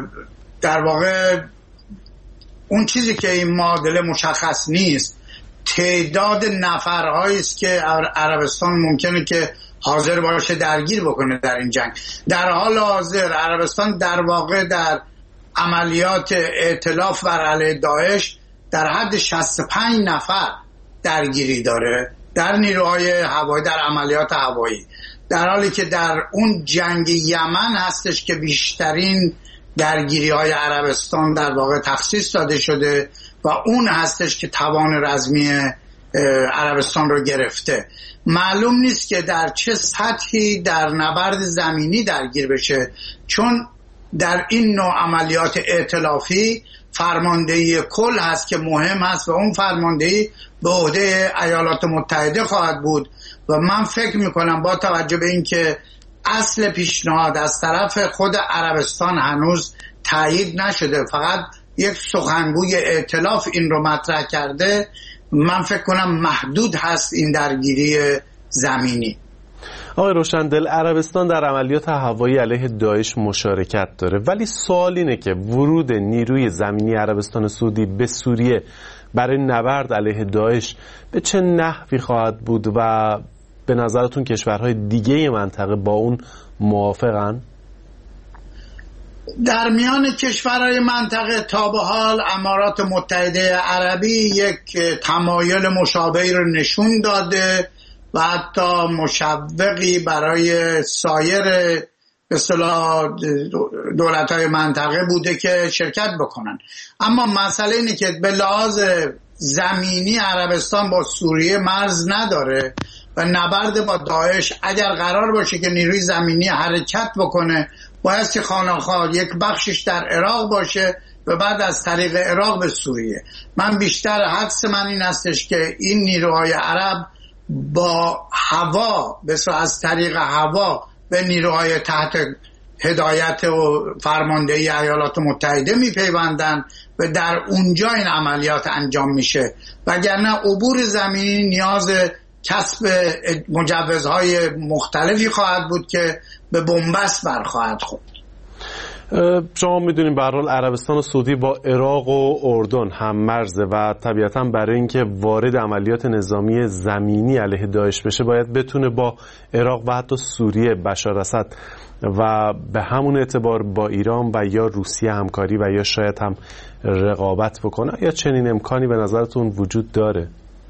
در واقع اون چیزی که این معادله مشخص نیست، تعداد نفرهایی است که عربستان ممکنه که حاضر باشه درگیر بکنه در این جنگ. در حال حاضر عربستان در واقع در عملیات ائتلاف بر علیه داعش در حد شصت و پنج نفر درگیری داره در نیروهای هوایی، در عملیات هوایی، در حالی که در اون جنگ یمن هستش که بیشترین درگیری های عربستان در واقع تخصیص داده شده و اون هستش که توان رزمی عربستان رو گرفته. معلوم نیست که در چه سطحی در نبرد زمینی درگیر بشه، چون در این نوع عملیات ائتلافی فرماندهی کل هست که مهم هست و اون فرماندهی به عهده ایالات متحده خواهد بود و من فکر میکنم با توجه به این که اصل پیشنهاد از طرف خود عربستان هنوز تایید نشده، فقط یک سخنگوی ائتلاف این رو مطرح کرده، من فکر کنم محدود هست این درگیری زمینی. آقای روشندل، عربستان در عملیات هوایی علیه داعش مشارکت داره، ولی سوال اینه که ورود نیروی زمینی عربستان سعودی به سوریه برای نبرد علیه داعش به چه نحوی خواهد بود و به نظرتون کشورهای دیگه منطقه با اون موافقن؟ در میان کشورهای منطقه تا به حال امارات متحده عربی یک تمایل مشابهی رو نشون داده و حتی مشوقی برای سایر به اصطلاح دولت‌های منطقه بوده که شرکت بکنن. اما مسئله اینه که به لحاظ زمینی عربستان با سوریه مرز نداره و نبرد با داعش اگر قرار باشه که نیروی زمینی حرکت بکنه باید که خانه‌خواه یک بخشش در عراق باشه و بعد از طریق عراق به سوریه. من بیشتر حدس من این هستش که این نیروهای عرب با هوا بسیار از طریق هوا به نیروهای تحت هدایت و فرماندهی ایالات متحده میپیوندن و در اونجا این عملیات انجام میشه، وگرنه عبور زمینی نیاز کسب مجوزهای مختلفی خواهد بود که به بنبست برخواهد خورد. شما میدونیم به هر حال عربستان و سعودی با عراق و اردن هم مرزه و طبیعتاً برای اینکه وارد عملیات نظامی زمینی علیه داعش بشه باید بتونه با عراق و حتی سوریه بشار اسد و به همون اعتبار با ایران و یا روسیه همکاری و یا شاید هم رقابت بکنه. یا چنین امکانی به نظرتون وجود داره؟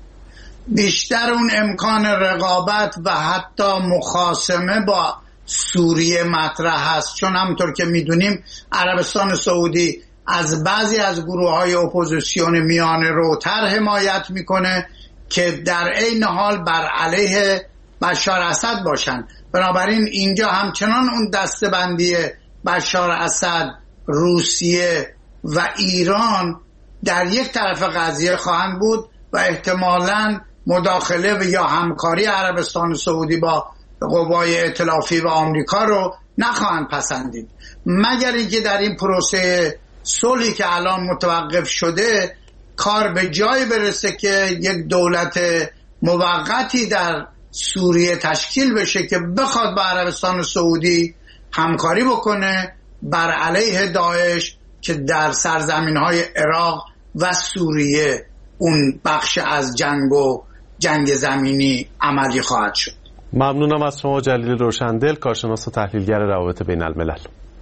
بیشتر اون امکان رقابت و حتی مخاصمه با سوریه مطرح هست، چون همونطور که میدونیم عربستان سعودی از بعضی از گروه های اپوزیسیون میانه روتر حمایت میکنه که در عین حال بر علیه بشار اسد باشن. بنابراین اینجا همچنان اون دسته‌بندی بشار اسد، روسیه و ایران در یک طرف قضیه خواهند بود و احتمالاً مداخله و یا همکاری عربستان سعودی با قوای ائتلافی و آمریکا رو نخواهند پسندید، مگر اینکه در این پروسه صلحی که الان متوقف شده کار به جای برسه که یک دولت موقتی در سوریه تشکیل بشه که بخواد با عربستان سعودی همکاری بکنه بر علیه داعش که در سرزمین‌های عراق و سوریه اون بخش از جنگ و جنگ زمینی عملی خواهد شد. ممنونم از شما جلیل روشندل، کارشناس و تحلیلگر روابط بین الملل.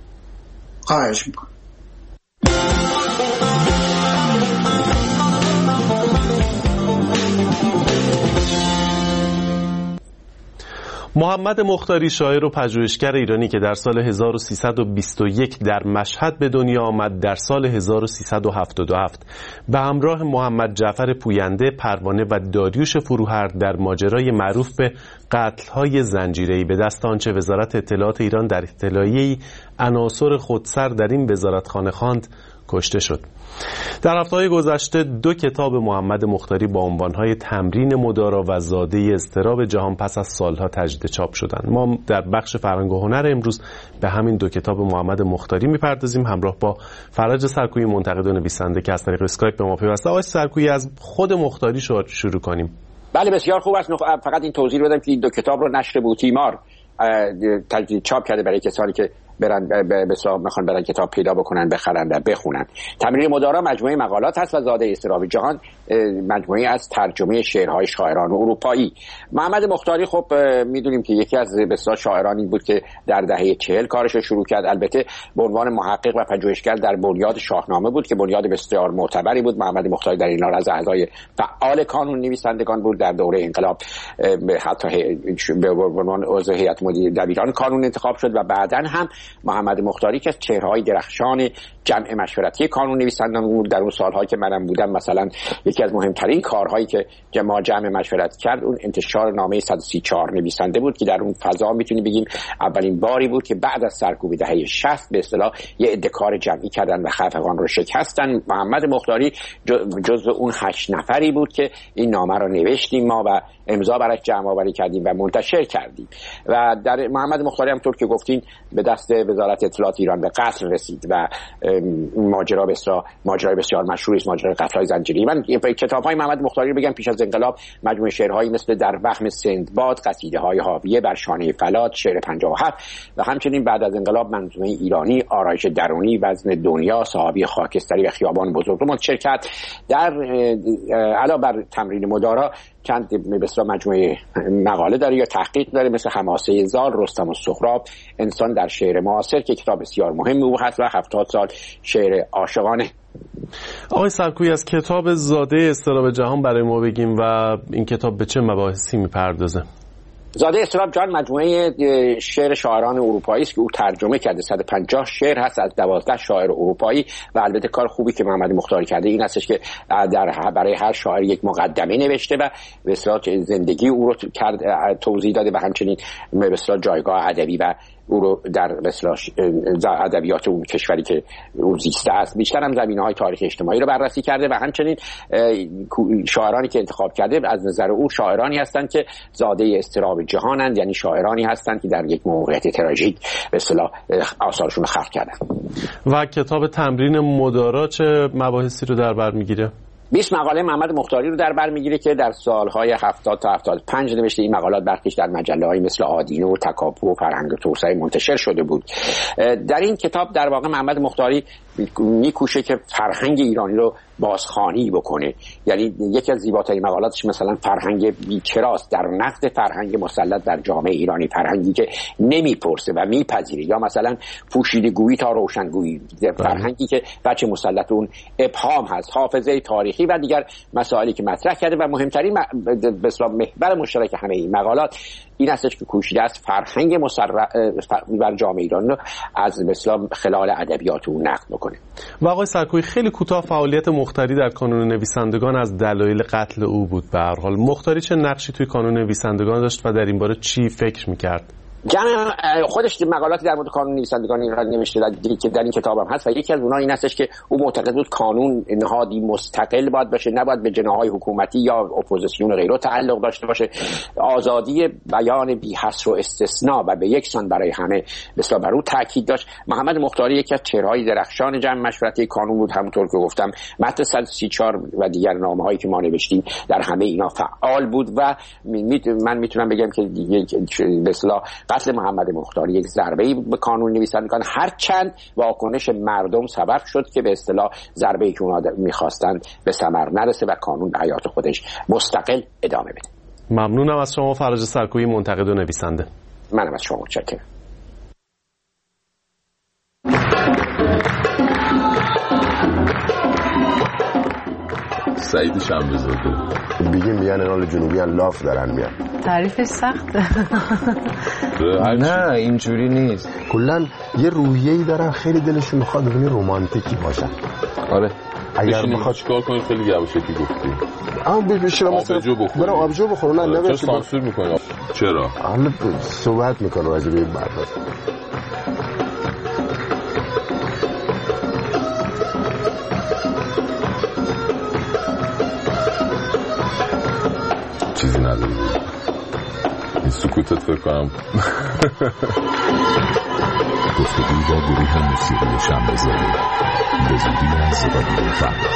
خواهش میکنم. محمد مختاری شاعر و پژوهشگر ایرانی که در سال هزار و سیصد و بیست و یک در مشهد به دنیا آمد، در سال هزار و سیصد و هفتاد و هفت به همراه محمد جعفر پوینده، پروانه و داریوش فروهرد در ماجرای معروف به قتل‌های زنجیره‌ای به دست آنچه وزارت اطلاعات ایران در اطلاعیه‌ای عناصر خودسر در این وزارتخانه خواند کشته شد. در هفته‌های گذشته دو کتاب محمد مختاری با عنوان‌های تمرین مدارا و زاده اضطراب جهان پس از سالها تجدید چاپ شدند. ما در بخش فرهنگ و هنر امروز به همین دو کتاب محمد مختاری می‌پردازیم همراه با فرج سرکویی، منتقد و نویسنده که از طریق اسکایپ به ما پیوسته. آقای سرکویی، از خود مختاری شروع کنیم. بله بسیار خوب است. فقط این توضیح بدم که این دو کتاب رو نشر بوتیمار تجدید چاپ کرده برای کسانی که برن به حساب میخوان برن کتاب پیدا بکنن، بخرن و بخونن. تمرین مدارا مجموعه مقالات هست و زاده اضطراب جهان مجموعه از ترجمه شعرهای شاعران اروپایی. محمد مختاری خب میدونیم که یکی از بسیار شاعرانی بود که در دهه چهل کارش رو شروع کرد. البته به عنوان محقق و پژوهشگر در بنیاد شاهنامه بود که بنیاد بسیار معتبری بود. محمد مختاری در این حال از اعضای فعال کانون نویسندگان بود. در دوره انقلاب حتی به عنوان عضو هیئت مدیره دبیران کانون انتخاب شد و بعداً هم محمد مختاری که چهره‌های درخشان جمع مشورتی کانون نویسندگان بود. در اون سال‌هایی که منم بودم مثلا یکی از مهمترین کارهایی که جمع جمع مشورت کرد اون انتشار نامه صد و سی و چهار نویسنده بود که در اون فضا میتونی بگیم اولین باری بود که بعد از سرکوب دهه شصت به اصطلاح یه عده کار جمعی کردن و خفقان رو شکستن. محمد مختاری جزو اون هشت نفری بود که این نامه رو نوشتیم ما و امضا براش جمع آوری کردیم و منتشر کردیم. و در محمد مختاری همونطور که گفتین به دست وزارت اطلاعات ایران به قتل رسید و ماجرا بسیار ماجرای بسیار مشهوری است، ماجرای قتل‌های زنجیری. من کتاب‌های محمد مختاری رو بگم. پیش از انقلاب مجموعه شعرهایی مثل در وهم سندباد، قصیده‌های حاویه بر شانه فلات، شعر پنجاه و هفت و همچنین بعد از انقلاب منظومه ایرانی، آرایش درونی، وزن دنیا، صحابی خاکستری و خیابان بزرگ رو منتشر کرد. در علاوه بر تمرین مدارا چند مثلا مجموعه مقاله داره یا تحقیق داره مثل حماسه زال، رستم و سهراب، انسان در شعر معاصر که کتاب بسیار مهمی او هست و هفتاد سال شعر عاشقانه. آقای سرکویی از کتاب زاده اضطراب جهان برای ما بگیم و این کتاب به چه مباحثی میپردازه؟ زاده اضطراب جهان مجموعه شعر شاعران اروپایی است که او ترجمه کرده. صد و پنجاه شعر هست از دوازده شاعر اروپایی و البته کار خوبی که محمد مختاری کرده این هستش که در برای هر شاعر یک مقدمه نوشته و به اصطلاح زندگی او رو کرد توضیح داده و همچنین به اصطلاح جایگاه ادبی و او رو در مثلا ادبیات اون کشوری که او زیسته است بیشتر هم زمینه‌های تاریخ اجتماعی رو بررسی کرده و همچنین شاعرانی که انتخاب کرده از نظر او شاعرانی هستند که زاده اضطراب جهانند، یعنی شاعرانی هستند که در یک موقعیت تراژیک به اصطلاح آثارشون رو خلق کردن. و کتاب تمرین مدارا چه مباحثی رو در بر میگیره؟ بیست مقاله محمد مختاری رو در بر میگیره که در سالهای هفتاد تا هفتاد و پنج نوشته. این مقالات برخیش در مجله‌های مثل آدینه و تکاپو و فرهنگ و توسعه منتشر شده بود. در این کتاب در واقع محمد مختاری میکوشه که فرهنگ ایرانی رو بازخوانی بکنه. یعنی یکی از زیباترین مقالاتش مثلا فرهنگ بی‌چراست در نقد فرهنگ مسلط در جامعه ایرانی، فرهنگی که نمیپرسه و میپذیره، یا مثلا پوشیدگویی تا روشنگویی، فرهنگی که بچه مسلط اون ابهام هست، حافظه تاریخی و دیگر مسائلی که مطرح کرده. و مهمترین به اصطلاح محور مشترک همه این مقالات این هستش که کوشیده است فرهنگ مسلط بر جامعه ایرانی رو از مثلا خلال ادبیات اون نقد بکنه. و آقای سرکویی خیلی کوتاه فعالیت مختاری در کانون نویسندگان از دلایل قتل او بود. به هر حال مختاری چه نقشی توی کانون نویسندگان داشت و در این باره چی فکر می‌کرد؟ جمع خودش مقالاتی در مورد کانون نویسندگان ایران نوشته که در این کتابم هست و یکی از اونها این هستش که او معتقد بود کانون نهادی مستقل باید باشه، نباید به جناح‌های حکومتی یا اپوزیسیون و غیره تعلق داشته باشه. آزادی بیان بی حصر و استثناء و به یک سان برای همه بسیار بر او تاکید داشت. محمد مختاری یکی از چهره‌های درخشان جمع مشورتی کانون بود. همونطور که گفتم متن صد و سی و چهار و دیگر نامه‌هایی که ما نوشتیم در همه اینا فعال بود و من میتونم بگم که به اصطلاح قتل محمد مختاری یک ضربه‌ای به کانون نویسندگان، هرچند واکنش مردم سبب شد که به اصطلاح ضربه‌ای که اونها می‌خواستند به ثمر نرسه و کانون به حیات خودش مستقل ادامه بده. ممنونم از شما فرج سرکویی، منتقد و نویسنده. منم از شما متشکرم. سعید شنبه‌زاده بگیم میگن انال جنوبی ان لاف دارن میان. تعریفش سخته. نه اینجوری نیست. کلا یه روحیه‌ای دارن خیلی دلشون میخواد ببینی رمانتیکی باشن. آره اگر بخواد چیکار کنیم خیلی یواشکی گفتی. اما بشینم مثلا برام آبجو بخورم. نه نه چرا سانسور می‌کنی؟ چرا؟ حالا صحبت می‌کنه راجع به این بحث. چیزی نداری. این سکوتت فکر کنم گفتگوی با گروه موسیقی شنبه‌زاده به زودی از رادیو فردا.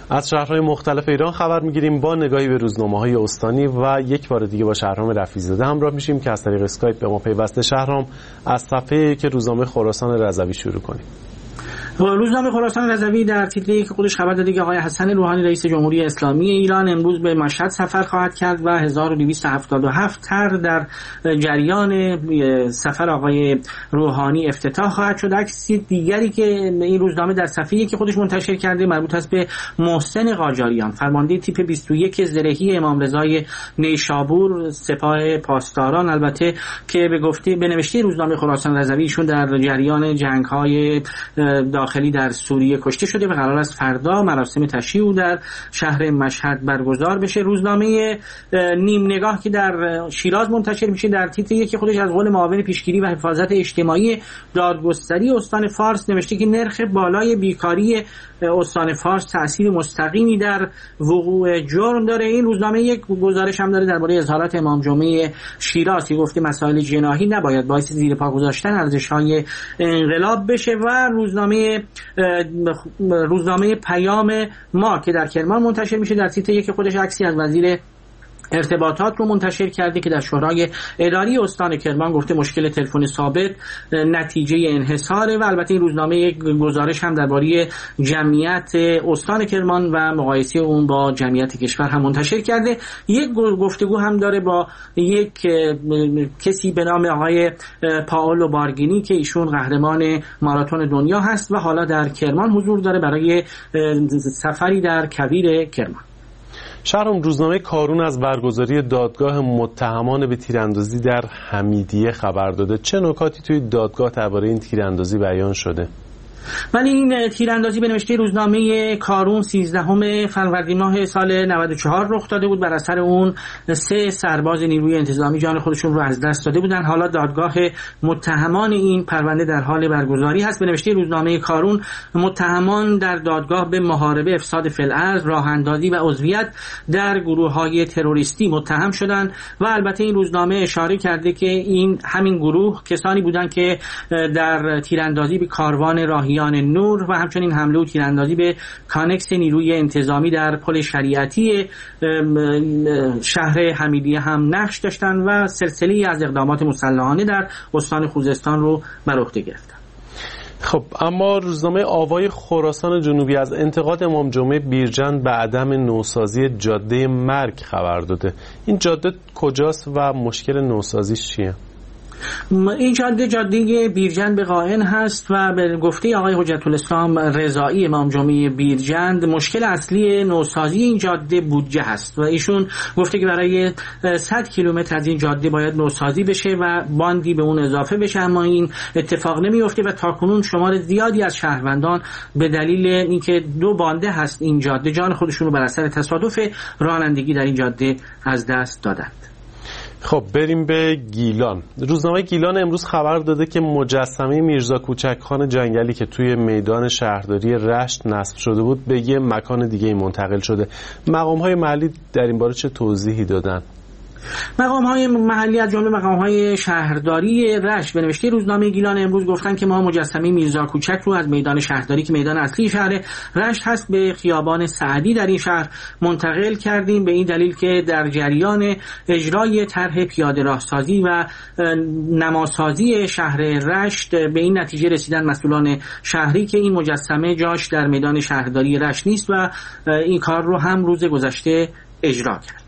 از شهرهای مختلف ایران خبر میگیریم با نگاهی به روزنامه‌های استانی و یک بار دیگه با شهرام رفیع‌زاده همراه میشیم که از طریق اسکایپ به ما پیوسته. شهرام، از صفحه که روزنامه خراسان رضوی شروع کنیم. روزنامه خراسان رضوی در تیتری که خودش خبر داده که آقای حسن روحانی رئیس جمهوری اسلامی ایران امروز به مشهد سفر خواهد کرد و هزار و دویست و هفتاد و هفت تر در جریان سفر آقای روحانی افتتاح خواهد شد. عکس دیگری که این روزنامه در صفحه‌ای که خودش منتشر کرده مربوط است به محسن قاجاریان، فرمانده تیپ بیست و یک زرهی امام رضای نیشابور سپاه پاسداران، البته که به گفته به نوشته روزنامه خراسان رضوی ایشون در جریان جنگ‌های داخلی در سوریه کشته شده و قرار است فردا مراسم تشییع او در شهر مشهد برگزار بشه. روزنامه نیم نگاه که در شیراز منتشر میشه در تیتر یکی خودش از قول معاون پیشگیری و حفاظت اجتماعی دادگستری استان فارس نوشته که نرخ بالای بیکاری استان فارس تأثیر مستقیمی در وقوع جرم داره. این روزنامه یک گزارش هم داره درباره اظهارات امام جمعه شیراز که گفته مسائل جناحی نباید باعث زیر پا گذاشتن ارزش‌های انقلاب بشه و روزنامه روزنامه پیام ما که در کرمان منتشر میشه در تیتر یک خودش عکسی از وزیر ارتباطات رو منتشر کرده که در شورای اداری استان کرمان گفته مشکل تلفن ثابت نتیجه انحصاره و البته این روزنامه یک گزارش هم درباره جمعیت استان کرمان و مقایسه اون با جمعیت کشور هم منتشر کرده. یک گفتگو هم داره با یک کسی به نام آقای پائولو بارگینی که ایشون قهرمان ماراتون دنیا هست و حالا در کرمان حضور داره برای سفری در کویر کرمان. شهرام، روزنامه کارون از برگزاری دادگاه متهمان به تیراندازی در حمیدیه خبر داده. چه نکاتی توی دادگاه درباره این تیراندازی بیان شده؟ ولی این تیراندازی به نوشته روزنامه کارون سیزدهم فروردین ماه سال نود و چهار رخ داده بود. بر اثر اون سه سرباز نیروی انتظامی جان خودشون رو از دست داده بودن. حالا دادگاه متهمان این پرونده در حال برگزاری هست. به نوشته روزنامه کارون متهمان در دادگاه به محاربه، افساد فی الارض، راه اندازی و عضویت در گروه‌های تروریستی متهم شدند و البته این روزنامه اشاره کرده که این همین گروه کسانی بودند که در تیراندازی به کاروان راهیان نور و همچنین حمله و تیراندازی به کانکس نیروی انتظامی در پل شریعتی شهر حمیدیه هم نقش داشتند و سلسله‌ای از اقدامات مسلحانه در استان خوزستان رو بر عهده گرفتند. خب اما روزنامه آوای خراسان جنوبی از انتقاد امام جمعه بیرجند به عدم نوسازی جاده مرگ خبر داده. این جاده کجاست و مشکل نوسازیش چیه؟ این جاده جاده بیرجند به قائن هست و به گفته آقای حجت الاسلام رضایی امام جمعه بیرجند مشکل اصلی نوسازی این جاده بودجه هست و ایشون گفته که برای صد کیلومتر از این جاده باید نوسازی بشه و باندی به اون اضافه بشه، اما این اتفاق نمیفته و تاکنون شمار زیادی از شهروندان به دلیل اینکه دو بانده هست این جاده جان خودشون رو بر اثر تصادف رانندگی در این جاده از دست دادند. خب بریم به گیلان. روزنامه گیلان امروز خبر داده که مجسمه میرزا کوچکخان جنگلی که توی میدان شهرداری رشت نصب شده بود به یه مکان دیگه منتقل شده. مقام‌های محلی در این باره چه توضیحی دادن؟ مقام‌های محلی از جمله مقام‌های شهرداری رشت به نوشته روزنامه گیلان امروز گفتن که ما مجسمه میرزا کوچک رو از میدان شهرداری که میدان اصلی شهر رشت هست به خیابان سعدی در این شهر منتقل کردیم، به این دلیل که در جریان اجرای طرح پیاده راهسازی و نماسازی شهر رشت به این نتیجه رسیدن مسئولان شهری که این مجسمه جاش در میدان شهرداری رشت نیست و این کار رو هم روز گذشته اجرا کرد.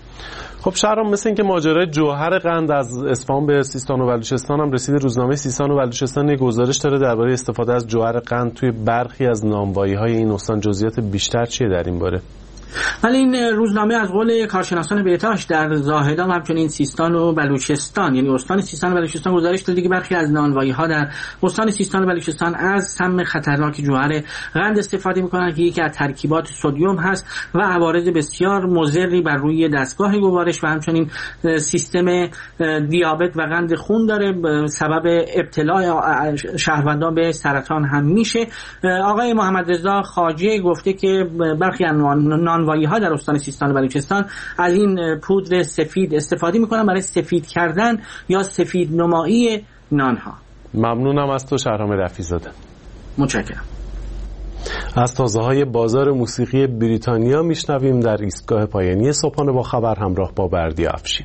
خب شهرام، مثل این که ماجرای جوهر قند از اصفهان به سیستان و بلوچستان هم رسیده. روزنامه سیستان و بلوچستان یک گزارش داره درباره استفاده از جوهر قند توی برخی از نانوایی‌های این استان. جزئیات بیشتر چیه در این باره؟ ولی این روزنامه از قول کارشناسان بهداشت در زاهدان و همچنین سیستان و بلوچستان یعنی استان سیستان و بلوچستان گزارش داده که برخی از نانوایی‌ها در استان سیستان و بلوچستان از سم خطرناک جوهر قند استفاده می‌کنند که یکی از ترکیبات سدیم هست و عوارض بسیار مضری بر روی دستگاه گوارش و همچنین سیستم دیابت و قند خون داره، سبب ابتلا شهروندان به سرطان هم میشه. آقای محمد رضا خواجه گفته که برخی از نانوایی‌ها در استان سیستان و بلوچستان از این پودر سفید استفاده می‌کنن برای سفید کردن یا سفید نمایی نانها. ممنونم از تو شهرام رفیع‌زاده. متشکرم. از تازه‌های بازار موسیقی بریتانیا میشنویم در ایستگاه پایانی صبحانه با خبر همراه با بردی افشین.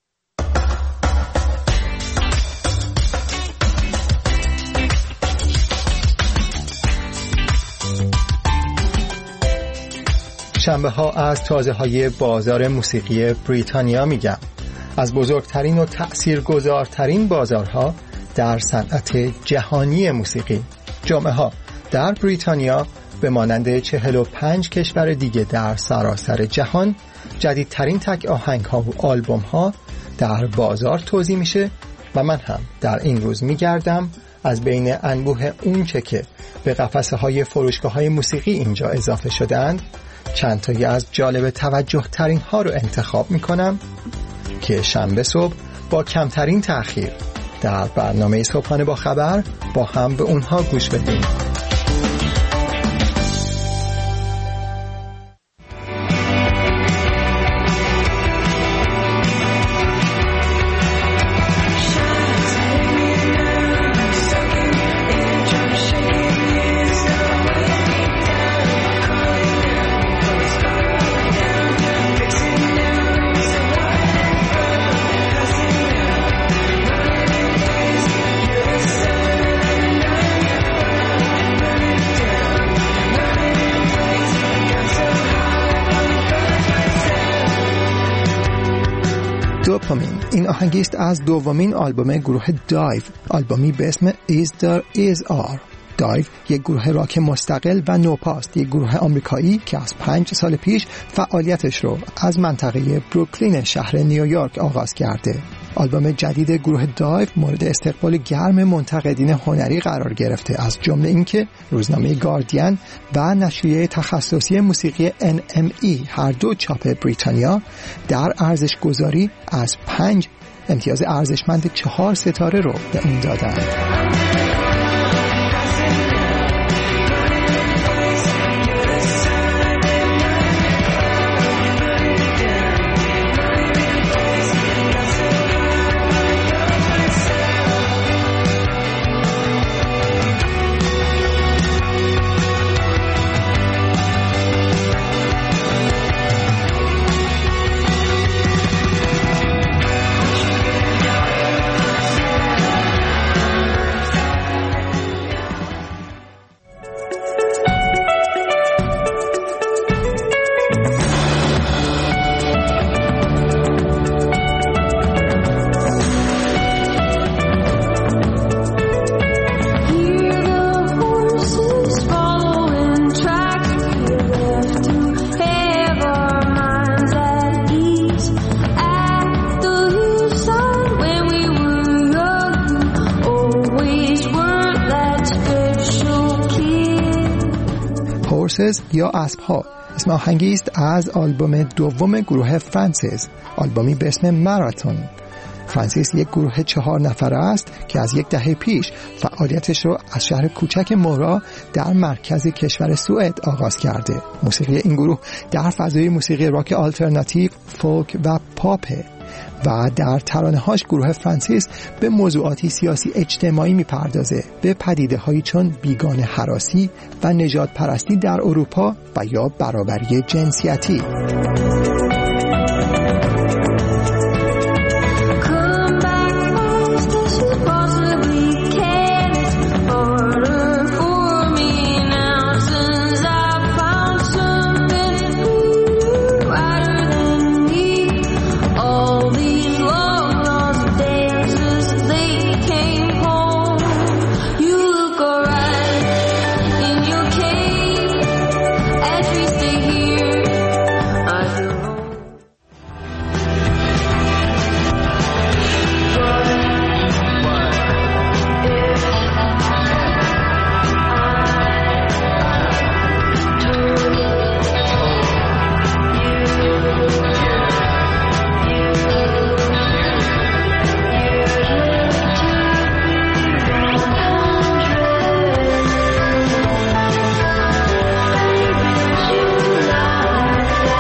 شنبه ها از تازه های بازار موسیقی بریتانیا میگم. از بزرگترین و تأثیرگذارترین بازارها در صنعت جهانی موسیقی. جمعه ها در بریتانیا به مانند چهل و پنج کشور دیگه در سراسر جهان جدیدترین تک آهنگ ها و آلبوم ها در بازار توزیع میشه و من هم در این روز میگردم از بین انبوه اون چه که به قفسه های فروشگاه های موسیقی اینجا اضافه شدند چند تایی از جالب توجه ترین ها رو انتخاب میکنم که شنبه صبح با کمترین تأخیر در برنامه صبحانه با خبر با هم به اونها گوش بدیم. دوپامین این آهنگی است از دومین آلبوم گروه دایو، آلبومی به اسم Is There Is Are. دایو یک گروه راک مستقل و نوپاست، یک گروه آمریکایی که از پنج سال پیش فعالیتش رو از منطقه بروکلین شهر نیویورک آغاز کرده. آلبوم جدید گروه دایو مورد استقبال گرم منتقدین هنری قرار گرفته، از جمله اینکه روزنامه گاردین و نشریه تخصصی موسیقی ان ام ای هر دو چاپ بریتانیا در ارزش گذاری از پنج امتیاز ارزشمند چهار ستاره رو به اون دادند. یا اسب‌ها اسم آهنگی است از آلبوم دوم گروه فرانسیس، آلبومی به اسم ماراتون. فرانسیس یک گروه چهار نفره است که از یک دهه پیش فعالیتش رو از شهر کوچک مورا در مرکز کشور سوئد آغاز کرده. موسیقی این گروه در فضای موسیقی راک آلترناتیو، فولک و پاپه و در ترانه‌هاش گروه فرانسیس به موضوعاتی سیاسی اجتماعی می‌پردازه، به پدیده‌هایی چون بیگانه هراسی و نژاد پرستی در اروپا و یا برابری جنسیتی.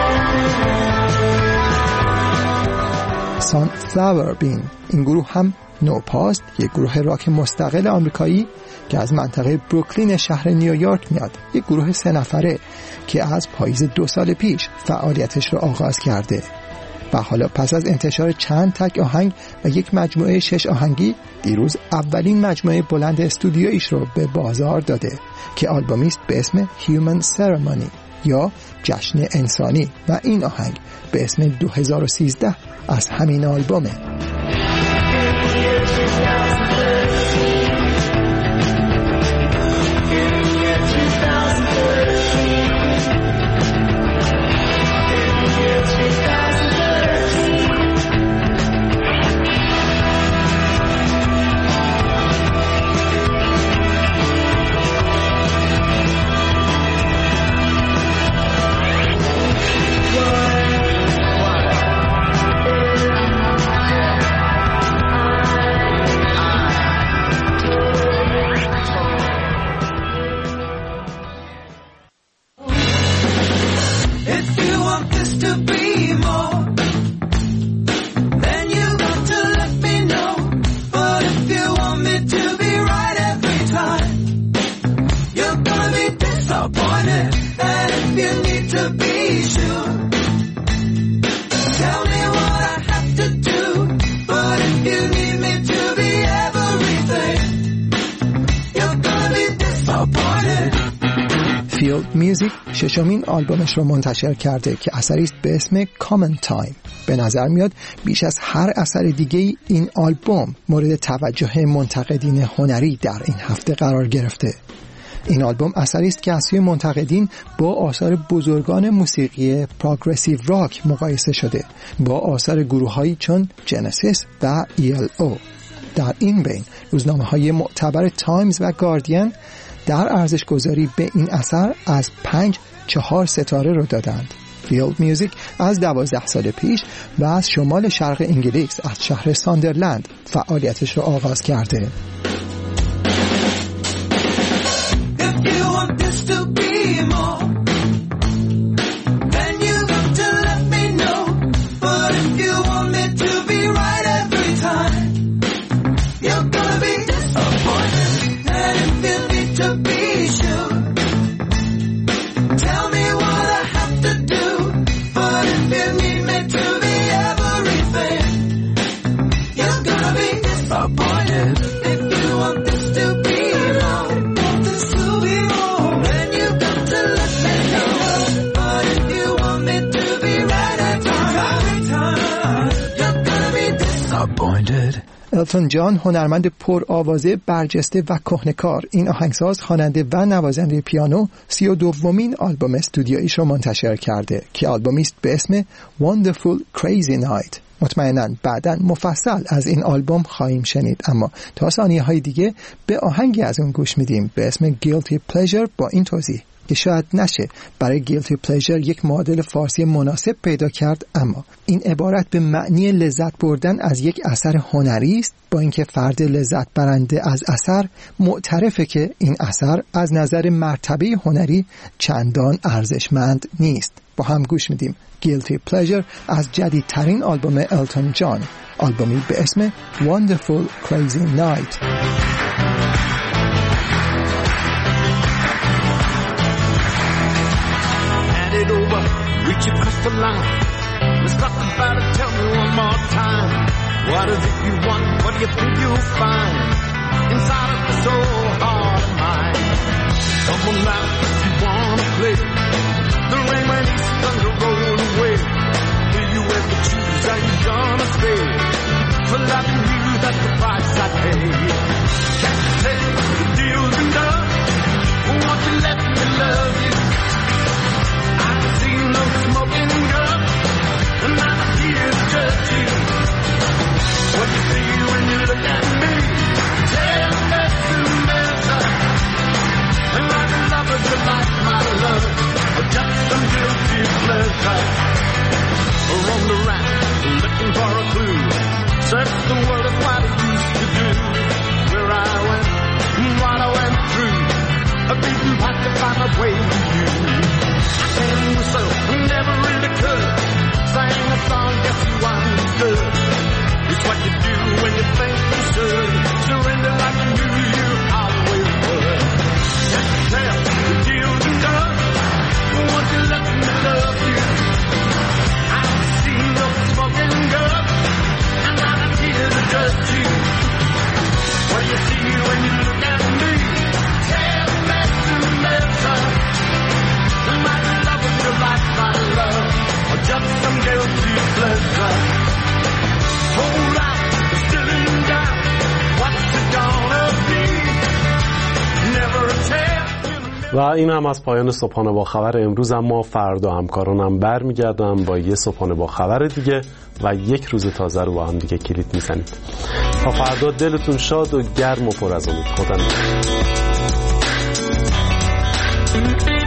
Sunflower Bean این گروه هم نوپاست یک گروه راک مستقل آمریکایی که از منطقه بروکلین شهر نیویورک میاد، یک گروه سه نفره که از پاییز دو سال پیش فعالیتش رو آغاز کرده و حالا پس از انتشار چند تک آهنگ و یک مجموعه شش آهنگی دیروز اولین مجموعه بلند استودیویش رو به بازار داده که آلبومی است به اسم Human Ceremony یا جشن انسانی و این آهنگ به اسم دو هزار و سیزده از همین آلبومه. فیلد میوزیک ششمین آلبومش رو منتشر کرده که اثری است به اسم Common Time. به نظر میاد بیش از هر اثر دیگه این آلبوم مورد توجه منتقدین هنری در این هفته قرار گرفته. این آلبوم اثری است که از سوی منتقدین با آثار بزرگان موسیقی پروگرسیو راک مقایسه شده، با آثار گروه‌هایی چون جنسیس و ای ال او. در این بین روزنامه‌های معتبر تایمز و گاردین در ارزش گذاری به این اثر از پنج چهار ستاره رو دادند. فیلد میوزیک از دوازده سال پیش و از شمال شرق انگلیس از شهر ساندرلند فعالیتش رو آغاز کرده. التون جان هنرمند پر آوازه برجسته و کهنه‌کار، این آهنگساز، خواننده و نوازنده پیانو سی و دومین آلبوم استودیویش رو منتشر کرده که آلبومی است به اسم Wonderful Crazy Night. مطمئناً بعداً مفصل از این آلبوم خواهیم شنید، اما تا ثانیه های دیگه به آهنگی از اون گوش میدیم به اسم Guilty Pleasure با این توضیح که شاید نشه برای Guilty Pleasure یک معادل فارسی مناسب پیدا کرد، اما این عبارت به معنی لذت بردن از یک اثر هنری است، با اینکه فرد لذت برنده از اثر معترفه که این اثر از نظر مرتبه هنری چندان ارزشمند نیست. با هم گوش میدیم Guilty Pleasure از جدیدترین آلبوم التون جان، آلبومی به اسم Wonderful Crazy Night. It over, reach across the line. Let's talk about it, tell me one more time. What is it you want? What do you think you'll find inside of this old heart of mine? Come on now, if you wanna play the rain when it's thunder roll away. Do you ever choose how you gonna stay? For loving you, that's the price I pay. Can't you say the deal's been done? Won't you let me love you? No smoking gun, and I'm here to judge you. What you see when you look at me? Tell me to measure. And like a lover, you like my love, or just some guilty pleasure. Roamed around, looking for a clue. Searched the world of what I used to do. Where I went, and what I went through. A beaten path to find my way to you. And so never really could sang a song, guess you understood. It's what you do when you think you What do you see when you look at me? Tell me to measure. My love of your life, my love, or just some guilty pleasure. Hold out, still in doubt. What's it gonna be? Never a tell. و این هم از پایان صبحانه با خبر امروز، اما فردا همکارانم برمیگردم با یه صبحانه با خبر دیگه و یک روز تازه رو با هم دیگه کلید میزنید. تا فردا دلتون شاد و گرم و پر از امید. خدا نگهدار.